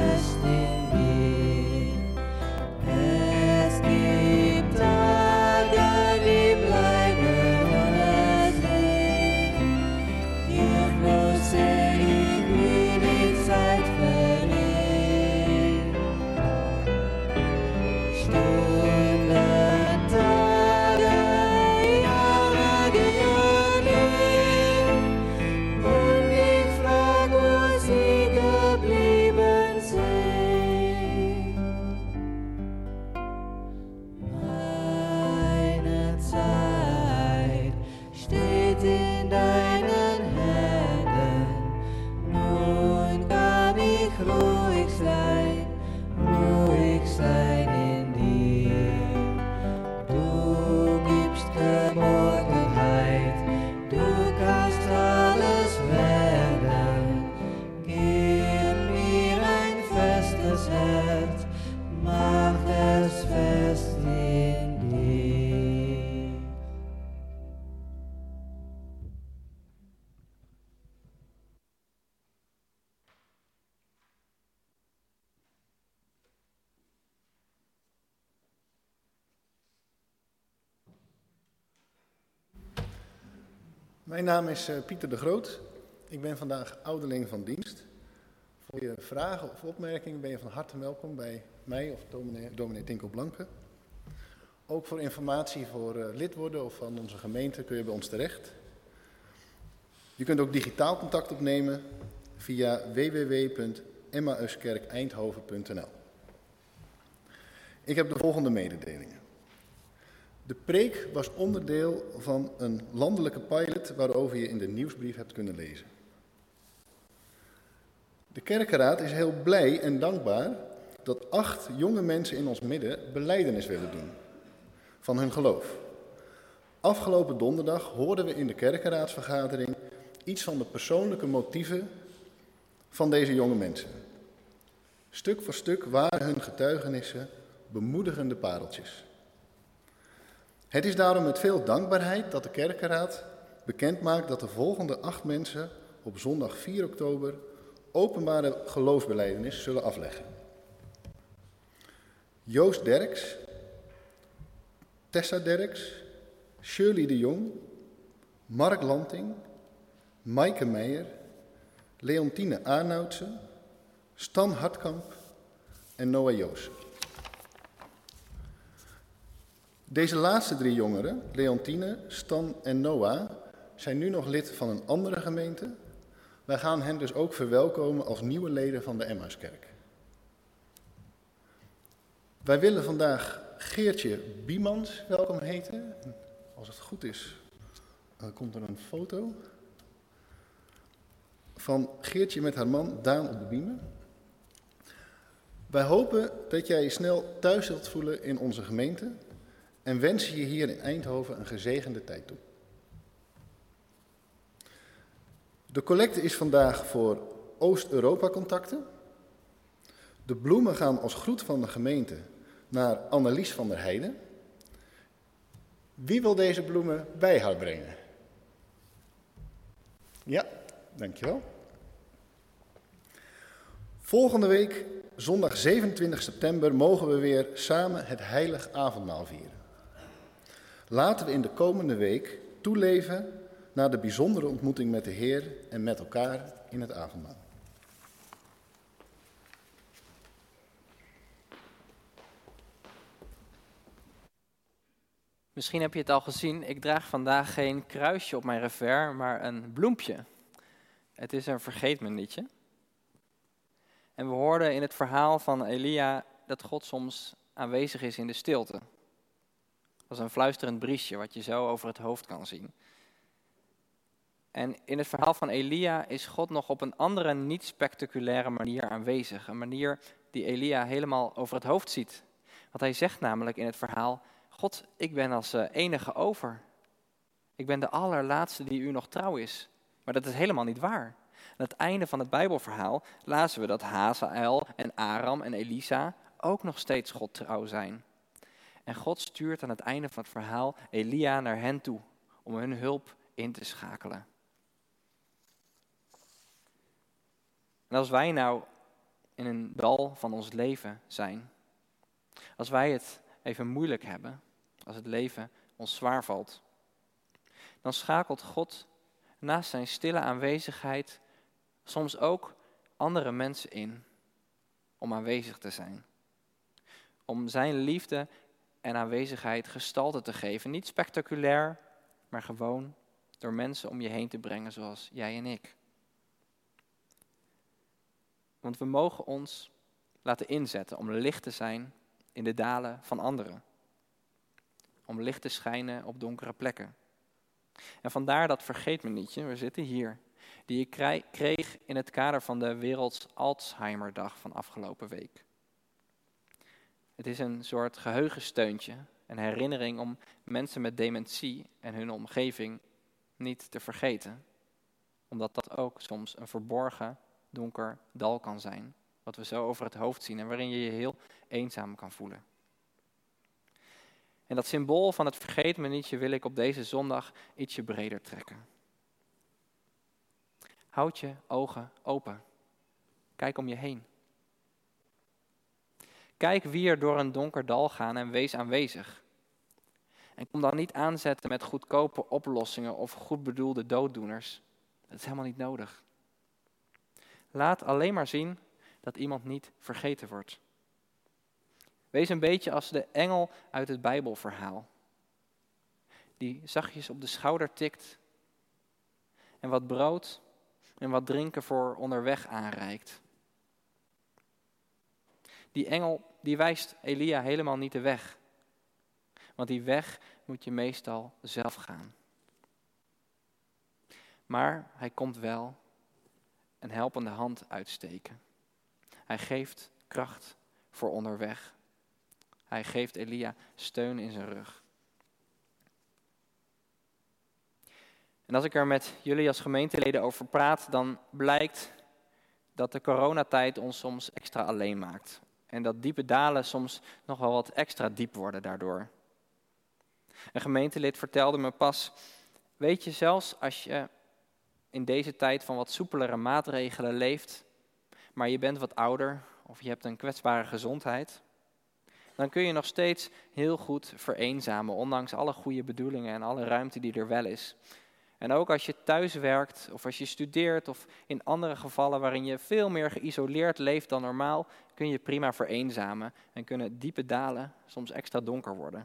Mijn naam is Pieter de Groot. Ik ben vandaag ouderling van dienst. Voor je vragen of opmerkingen ben je van harte welkom bij mij of dominee Tinko Blanke. Ook voor informatie voor lid worden of van onze gemeente kun je bij ons terecht. Je kunt ook digitaal contact opnemen via www.emmauskerkeindhoven.nl. Ik heb de volgende mededelingen. De preek was onderdeel van een landelijke pilot waarover je in de nieuwsbrief hebt kunnen lezen. De kerkenraad is heel blij en dankbaar dat 8 jonge mensen in ons midden belijdenis willen doen van hun geloof. Afgelopen donderdag hoorden we in de kerkenraadsvergadering iets van de persoonlijke motieven van deze jonge mensen. Stuk voor stuk waren hun getuigenissen bemoedigende pareltjes. Het is daarom met veel dankbaarheid dat de kerkenraad bekend maakt dat de volgende 8 mensen op zondag 4 oktober openbare geloofsbelijdenis zullen afleggen. Joost Derks, Tessa Derks, Shirley de Jong, Mark Lanting, Maaike Meijer, Leontine Arnoudsen, Stan Hartkamp en Noah Joos. Deze laatste 3 jongeren, Leontine, Stan en Noah, zijn nu nog lid van een andere gemeente. Wij gaan hen dus ook verwelkomen als nieuwe leden van de Emmauskerk. Wij willen vandaag Geertje Biemans welkom heten. Als het goed is, komt er een foto van Geertje met haar man Daan op de biemen. Wij hopen dat jij je snel thuis zult voelen in onze gemeente en wensen je hier in Eindhoven een gezegende tijd toe. De collecte is vandaag voor Oost-Europa-contacten. De bloemen gaan als groet van de gemeente naar Annelies van der Heijden. Wie wil deze bloemen bij haar brengen? Ja, dankjewel. Volgende week, zondag 27 september, mogen we weer samen het heilig avondmaal vieren. Laten we in de komende week toeleven naar de bijzondere ontmoeting met de Heer en met elkaar in het avondmaal. Misschien heb je het al gezien, ik draag vandaag geen kruisje op mijn revers, maar een bloempje. Het is een vergeet-me-nietje. En we hoorden in het verhaal van Elia dat God soms aanwezig is in de stilte. Dat is een fluisterend briesje wat je zo over het hoofd kan zien. En in het verhaal van Elia is God nog op een andere, niet spectaculaire manier aanwezig. Een manier die Elia helemaal over het hoofd ziet. Want hij zegt namelijk in het verhaal: God, ik ben als enige over. Ik ben de allerlaatste die u nog trouw is. Maar dat is helemaal niet waar. Aan het einde van het Bijbelverhaal lazen we dat Hazael en Aram en Elisa ook nog steeds God trouw zijn. En God stuurt aan het einde van het verhaal Elia naar hen toe om hun hulp in te schakelen. En als wij nou in een dal van ons leven zijn. Als wij het even moeilijk hebben, als het leven ons zwaar valt, dan schakelt God naast zijn stille aanwezigheid soms ook andere mensen in om aanwezig te zijn. Om zijn liefde en aanwezigheid gestalte te geven. Niet spectaculair, maar gewoon door mensen om je heen te brengen zoals jij en ik. Want we mogen ons laten inzetten om licht te zijn in de dalen van anderen. Om licht te schijnen op donkere plekken. En vandaar dat vergeet-me-nietje, we zitten hier, die ik kreeg in het kader van de Werelds Alzheimerdag van afgelopen week. Het is een soort geheugensteuntje, een herinnering om mensen met dementie en hun omgeving niet te vergeten. Omdat dat ook soms een verborgen, donker dal kan zijn, wat we zo over het hoofd zien en waarin je je heel eenzaam kan voelen. En dat symbool van het vergeet-me-nietje wil ik op deze zondag ietsje breder trekken. Houd je ogen open. Kijk om je heen. Kijk wie er door een donker dal gaan en wees aanwezig. En kom dan niet aanzetten met goedkope oplossingen of goed bedoelde dooddoeners. Dat is helemaal niet nodig. Laat alleen maar zien dat iemand niet vergeten wordt. Wees een beetje als de engel uit het Bijbelverhaal. Die zachtjes op de schouder tikt en wat brood en wat drinken voor onderweg aanreikt. Die engel die wijst Elia helemaal niet de weg. Want die weg moet je meestal zelf gaan. Maar hij komt wel een helpende hand uitsteken. Hij geeft kracht voor onderweg. Hij geeft Elia steun in zijn rug. En als ik er met jullie als gemeenteleden over praat, dan blijkt dat de coronatijd ons soms extra alleen maakt. En dat diepe dalen soms nog wel wat extra diep worden daardoor. Een gemeentelid vertelde me pas, weet je, zelfs als je in deze tijd van wat soepelere maatregelen leeft, maar je bent wat ouder of je hebt een kwetsbare gezondheid, dan kun je nog steeds heel goed vereenzamen, ondanks alle goede bedoelingen en alle ruimte die er wel is. En ook als je thuis werkt of als je studeert of in andere gevallen waarin je veel meer geïsoleerd leeft dan normaal, kun je prima vereenzamen en kunnen diepe dalen soms extra donker worden.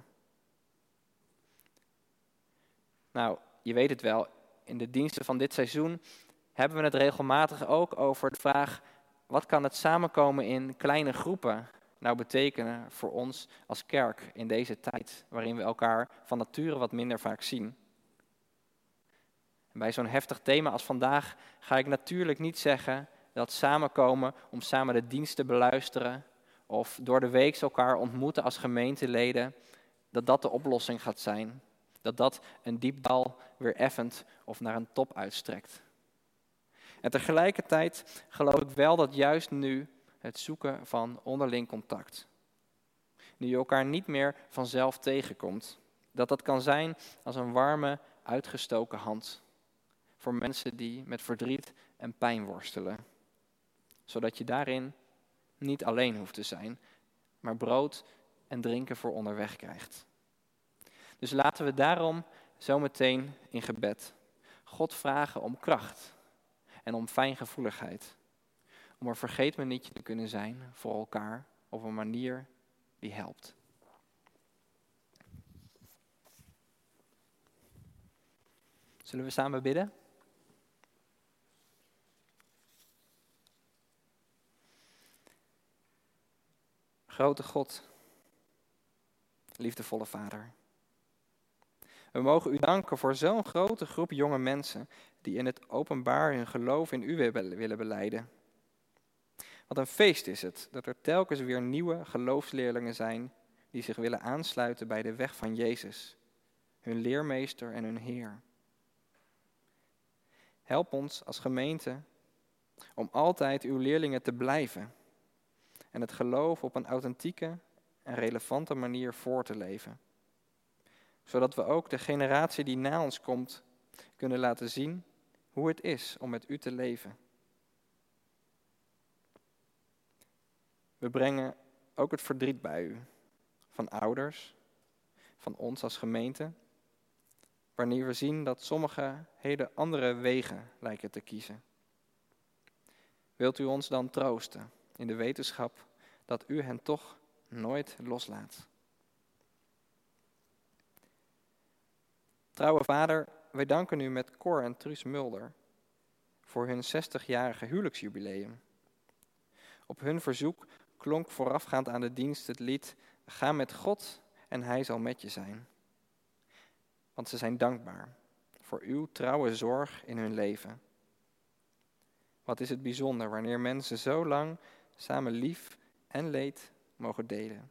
Nou, je weet het wel, in de diensten van dit seizoen hebben we het regelmatig ook over de vraag, wat kan het samenkomen in kleine groepen nou betekenen voor ons als kerk in deze tijd, waarin we elkaar van nature wat minder vaak zien? En bij zo'n heftig thema als vandaag ga ik natuurlijk niet zeggen dat samenkomen om samen de dienst te beluisteren of door de week elkaar ontmoeten als gemeenteleden, dat de oplossing gaat zijn. Dat een diep dal weer effent of naar een top uitstrekt. En tegelijkertijd geloof ik wel dat juist nu het zoeken van onderling contact, nu je elkaar niet meer vanzelf tegenkomt, dat kan zijn als een warme, uitgestoken hand voor mensen die met verdriet en pijn worstelen. Zodat je daarin niet alleen hoeft te zijn, maar brood en drinken voor onderweg krijgt. Dus laten we daarom zometeen in gebed God vragen om kracht en om fijngevoeligheid. Om er vergeet-me-nietje te kunnen zijn voor elkaar op een manier die helpt. Zullen we samen bidden? Grote God, liefdevolle Vader. We mogen u danken voor zo'n grote groep jonge mensen die in het openbaar hun geloof in u willen belijden. Wat een feest is het dat er telkens weer nieuwe geloofsleerlingen zijn die zich willen aansluiten bij de weg van Jezus, hun leermeester en hun Heer. Help ons als gemeente om altijd uw leerlingen te blijven en het geloof op een authentieke en relevante manier voor te leven. Zodat we ook de generatie die na ons komt kunnen laten zien hoe het is om met u te leven. We brengen ook het verdriet bij u, van ouders, van ons als gemeente, wanneer we zien dat sommigen hele andere wegen lijken te kiezen. Wilt u ons dan troosten in de wetenschap dat u hen toch nooit loslaat? Trouwe Vader, wij danken u met Cor en Truus Mulder voor hun 60-jarige huwelijksjubileum. Op hun verzoek klonk voorafgaand aan de dienst het lied Ga met God en hij zal met je zijn. Want ze zijn dankbaar voor uw trouwe zorg in hun leven. Wat is het bijzonder wanneer mensen zo lang samen lief en leed mogen delen.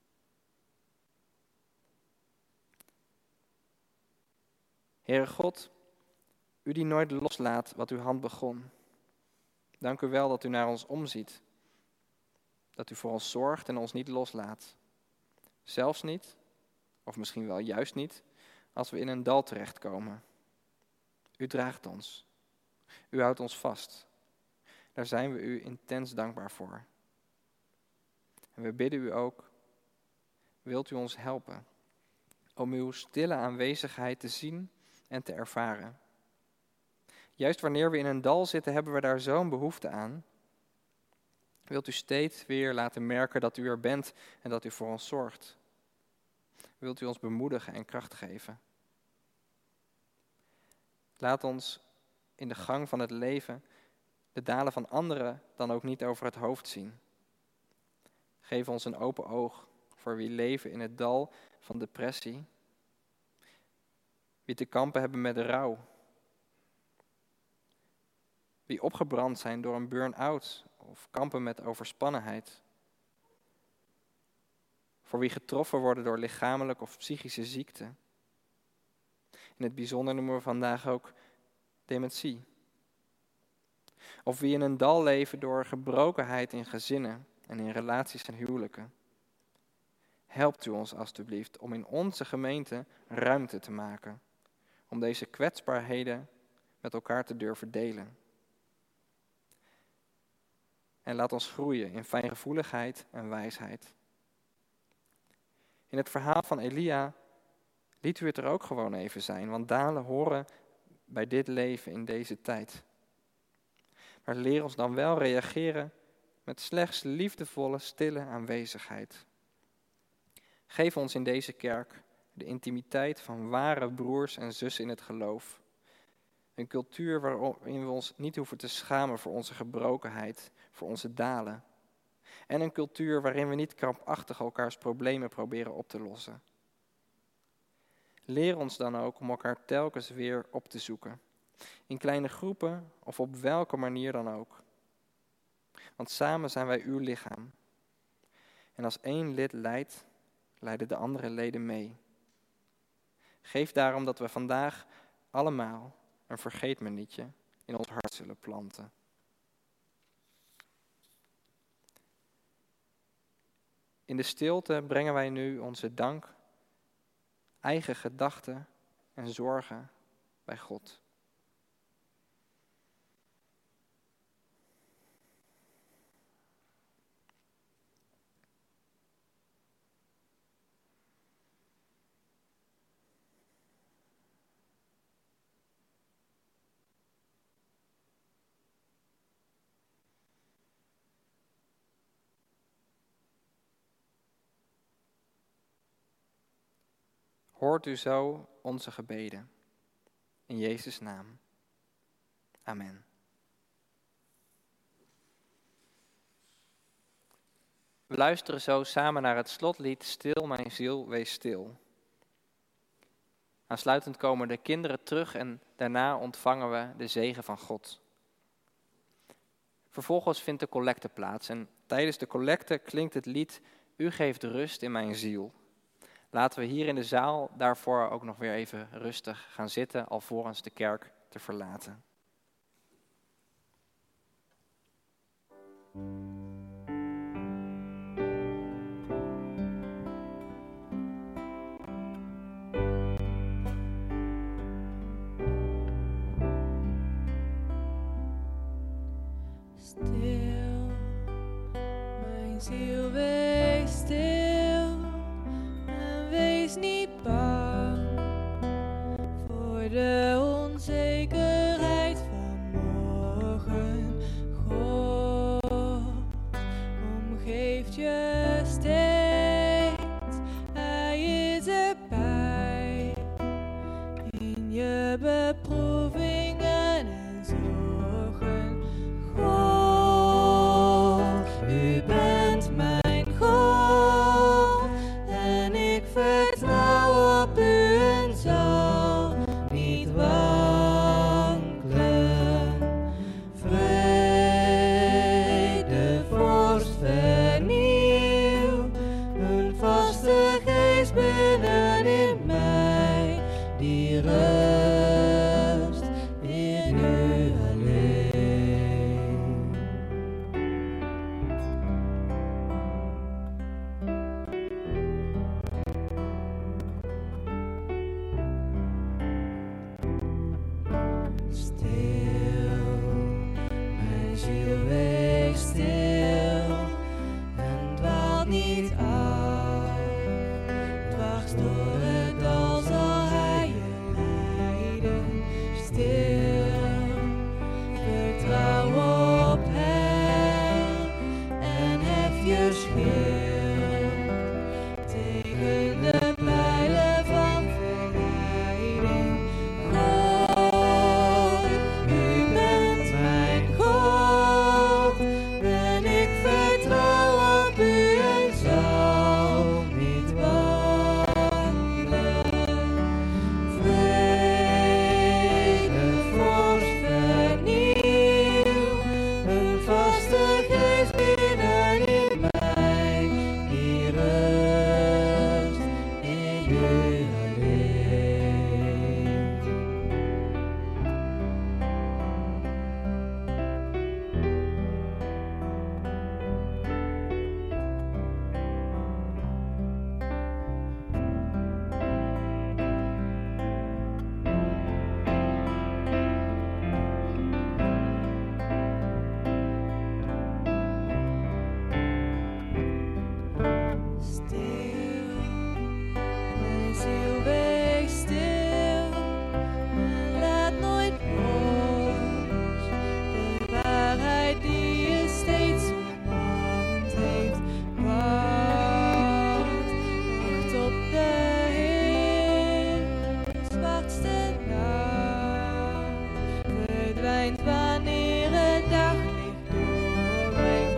Heere God, u die nooit loslaat wat uw hand begon. Dank u wel dat u naar ons omziet. Dat u voor ons zorgt en ons niet loslaat. Zelfs niet, of misschien wel juist niet, als we in een dal terechtkomen. U draagt ons. U houdt ons vast. Daar zijn we u intens dankbaar voor. En we bidden u ook, wilt u ons helpen om uw stille aanwezigheid te zien en te ervaren. Juist wanneer we in een dal zitten, hebben we daar zo'n behoefte aan. Wilt u steeds weer laten merken dat u er bent en dat u voor ons zorgt. Wilt u ons bemoedigen en kracht geven. Laat ons in de gang van het leven de dalen van anderen dan ook niet over het hoofd zien. Geef ons een open oog voor wie leven in het dal van depressie. Wie te kampen hebben met de rouw. Wie opgebrand zijn door een burn-out of kampen met overspannenheid. Voor wie getroffen worden door lichamelijke of psychische ziekte. In het bijzonder noemen we vandaag ook dementie. Of wie in een dal leven door gebrokenheid in gezinnen en in relaties en huwelijken. Helpt u ons alstublieft om in onze gemeente ruimte te maken. Om deze kwetsbaarheden met elkaar te durven delen. En laat ons groeien in fijngevoeligheid en wijsheid. In het verhaal van Elia liet u het er ook gewoon even zijn, want dalen horen bij dit leven in deze tijd. Maar leer ons dan wel reageren met slechts liefdevolle, stille aanwezigheid. Geef ons in deze kerk de intimiteit van ware broers en zussen in het geloof. Een cultuur waarin we ons niet hoeven te schamen voor onze gebrokenheid, voor onze dalen. En een cultuur waarin we niet krampachtig elkaars problemen proberen op te lossen. Leer ons dan ook om elkaar telkens weer op te zoeken. In kleine groepen of op welke manier dan ook. Want samen zijn wij uw lichaam. En als één lid lijdt, lijden de andere leden mee. Geef daarom dat we vandaag allemaal een vergeetmenietje in ons hart zullen planten. In de stilte brengen wij nu onze dank, eigen gedachten en zorgen bij God. Hoort u zo onze gebeden. In Jezus' naam. Amen. We luisteren zo samen naar het slotlied Stil mijn ziel, wees stil. Aansluitend komen de kinderen terug en daarna ontvangen we de zegen van God. Vervolgens vindt de collecte plaats en tijdens de collecte klinkt het lied U geeft rust in mijn ziel. Laten we hier in de zaal daarvoor ook nog weer even rustig gaan zitten, alvorens de kerk te verlaten. Stil, mijn ziel. ziel, wees stil en wees niet bang voor de onzekerheid van morgen. God omgeeft je steeds, Hij is erbij in je beproevingen en zorgen. God, u bent mijn God en ik vertrouw op u en zal niet wankelen. Vrede, vorst, vernieuw een vaste geest binnenin mij, die rust in u alleen. Stil, mijn ziel, wees stil en dwaal niet af. Dwars door het dal zal Hij je leiden. Stil, vertrouw op Hem en hef je schild tegen de pijlen van verleiding. God, u bent mijn God en ik vertrouw op u en zal niet wankelen. Vrede, vorst, vernieuw een vaste geest binnenin mij, die rust in u alleen. Stil, mijn ziel, wees stil en laat nooit los de waarheid die je steeds omarmd heeft. Wacht op de Heer, de zwartste nacht verdwijnt wanneer het daglicht doorbreekt.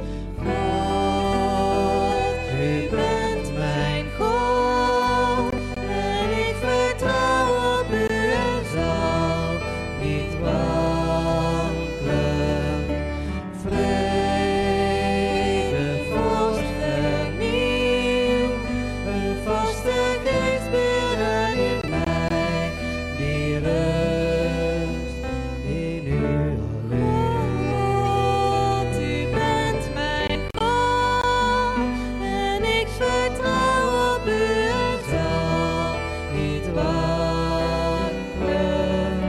God, u bent mijn God en ik vertrouw op u en zal niet wankelen. Vrede, vorst, vernieuw een vaste geest binnenin mij, die rust in u alleen. God, u bent mijn God en ik vertrouw op u en zal niet wankelen.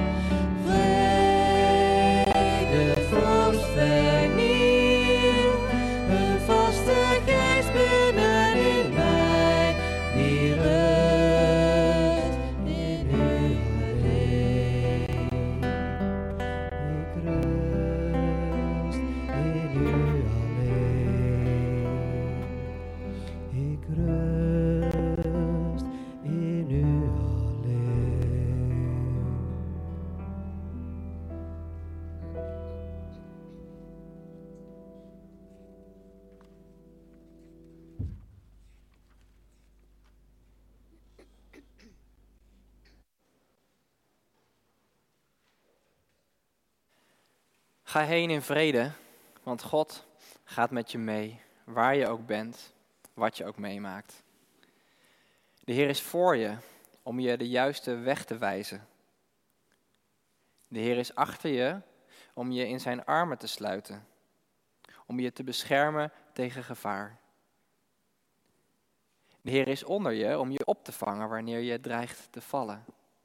Vrede, vorst, vernieuw een vaste geest binnenin mij, die rust in u alleen. Ik rust in u alleen. Ik rust in u alleen. Ga heen in vrede, want God gaat met je mee, waar je ook bent, wat je ook meemaakt. De Heer is voor je, om je de juiste weg te wijzen. De Heer is achter je, om je in zijn armen te sluiten, om je te beschermen tegen gevaar. De Heer is onder je, om je op te vangen wanneer je dreigt te vallen.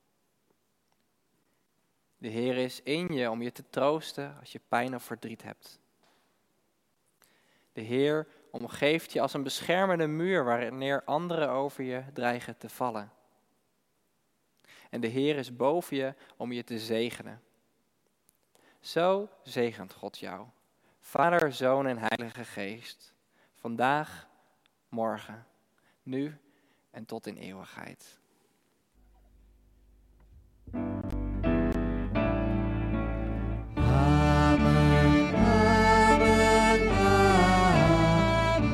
De Heer is in je om je te troosten als je pijn of verdriet hebt. De Heer omgeeft je als een beschermende muur wanneer anderen over je dreigen te vallen. En de Heer is boven je om je te zegenen. Zo zegent God jou, Vader, Zoon en Heilige Geest, vandaag, morgen, nu en tot in eeuwigheid. Amen, amen, amen.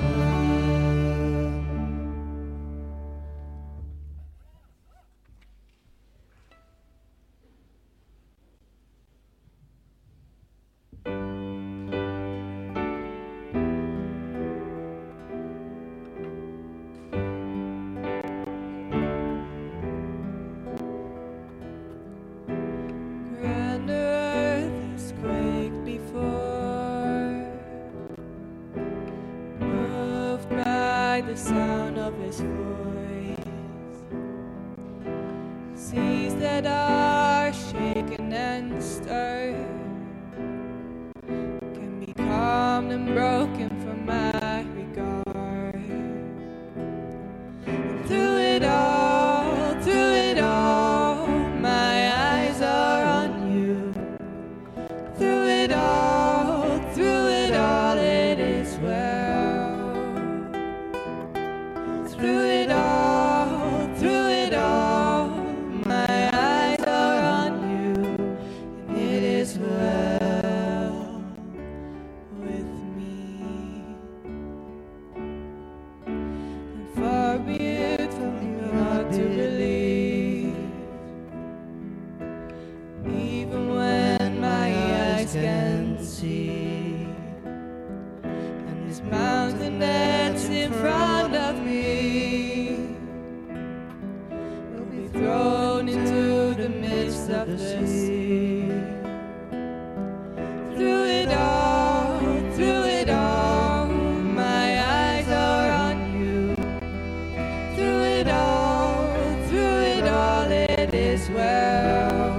Grand earth has quaked before, moved by the sound of his voice. Seas that are shaken and stirred can be calmed and broken from my regard. And through it all, my eyes are on you. Through it all, it is well. Through it all, my eyes are on you, and it is well with me. And far be it from me not to believe, even when my eyes can see, and this mountain that's in front of me will be thrown into the midst of the sea. Through it all, my eyes are on you. Through it all, it is well.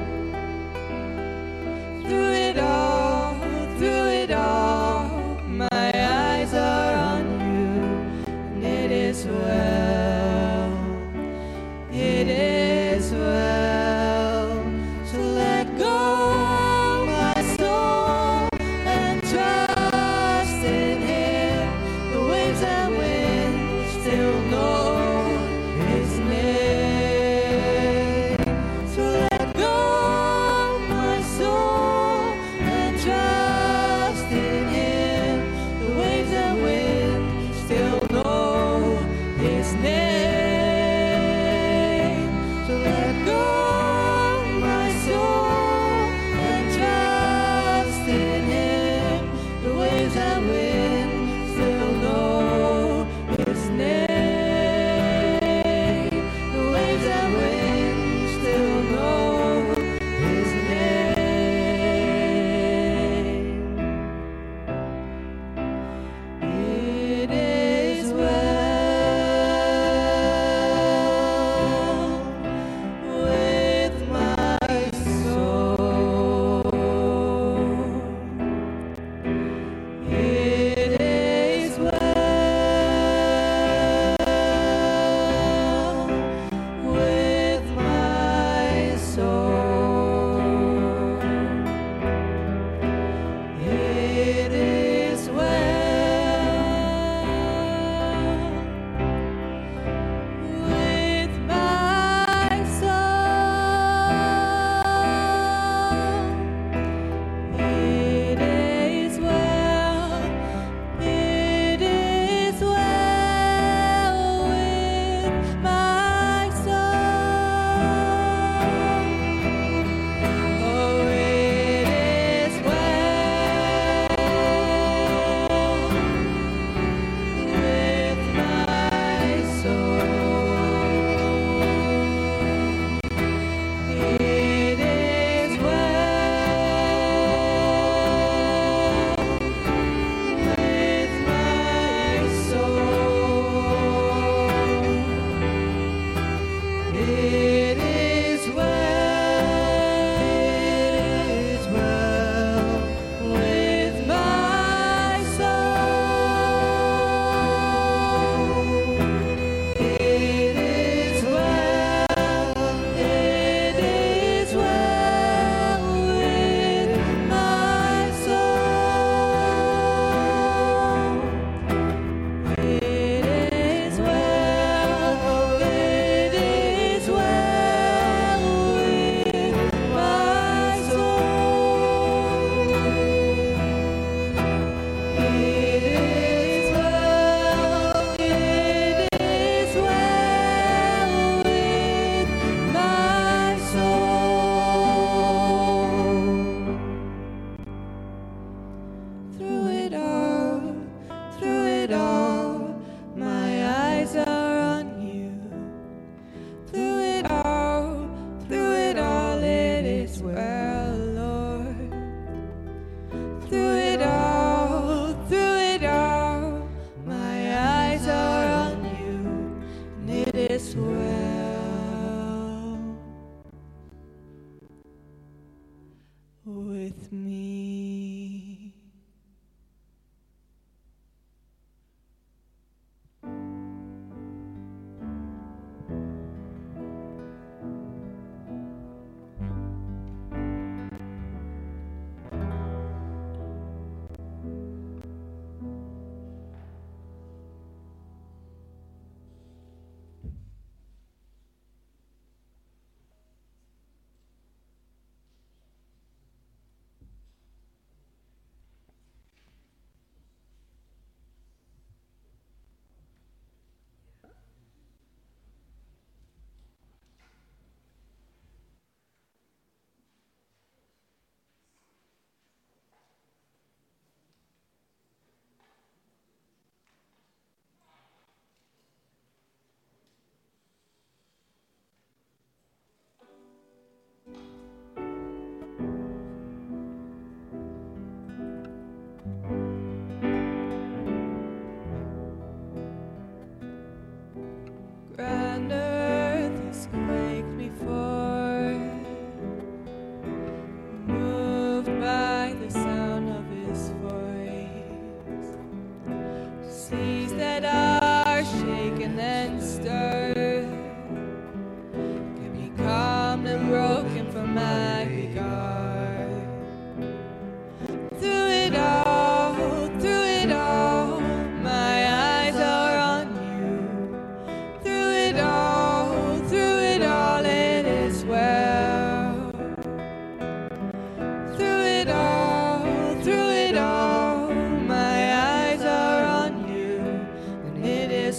Through it all, my eyes are on you, and it is well. It is well. So let go, my soul, and trust in Him. The waves and winds still know His name. So let go, my soul, and trust in Him. The waves and winds still know His name.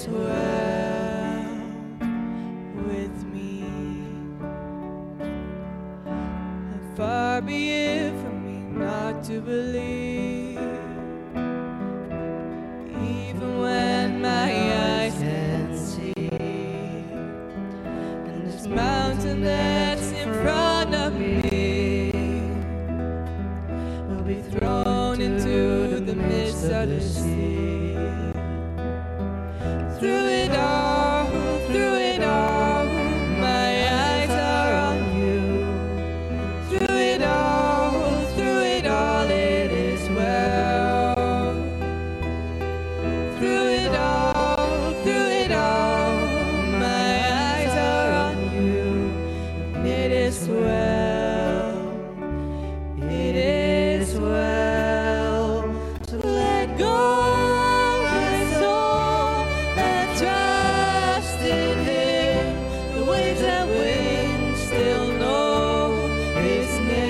is well with me. And far be it from me not to believe, even when my eyes can see. And this mountain that's in front of me will be thrown into the midst of the sea. Through it all, my eyes are on you. Through it all, it is well. Through it all, my eyes are on you. And it is well, it is well. So let go, my soul, and trust in Him. The waves and winds still know His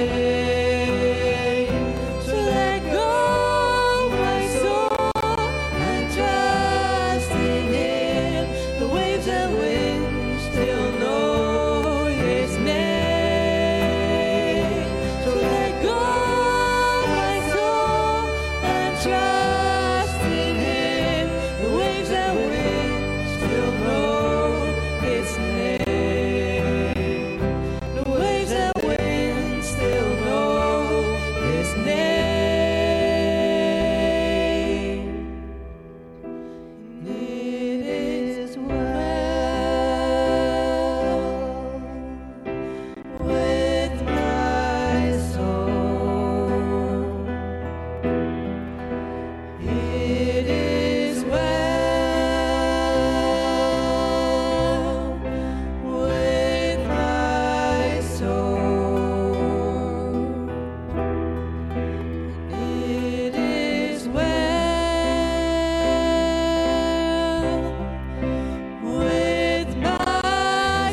name. So let go, my soul, and trust in Him. The waves and winds still know His name. So let go, my soul, and trust in Him. The waves and winds still know His name. The waves and winds still know His name. And it is well with my soul. It is well with my soul. It is well with my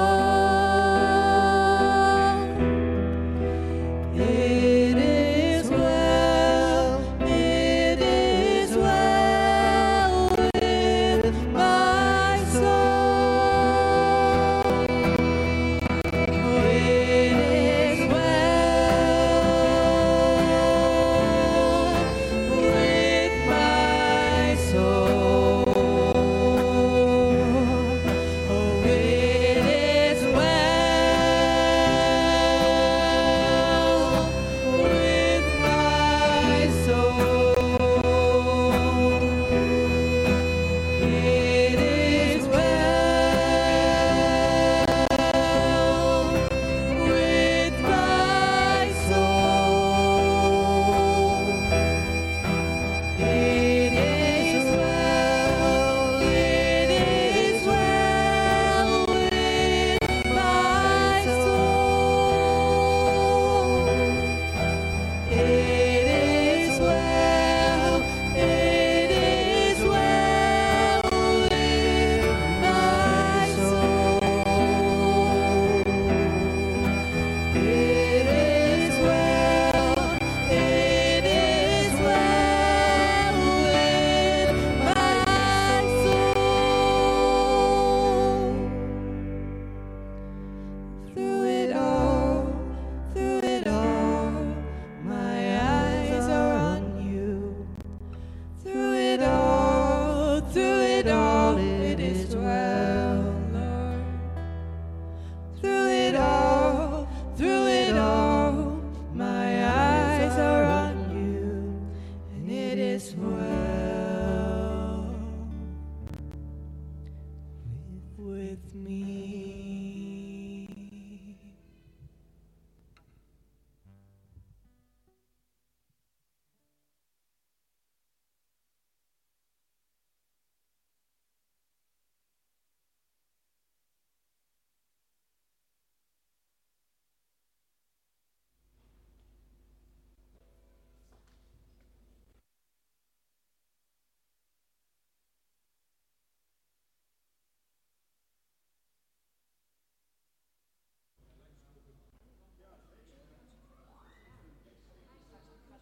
soul. It is well, it is well with my soul. It is well with my soul. Oh, it is well with my soul. It is well with my soul. It is well, it is well with my soul. It is well, it is well with my soul. It is well, it is well with my soul. Through it all, my eyes are on you. Through it all, it is well, Lord. Through it all, my eyes are on you, and it is well with me.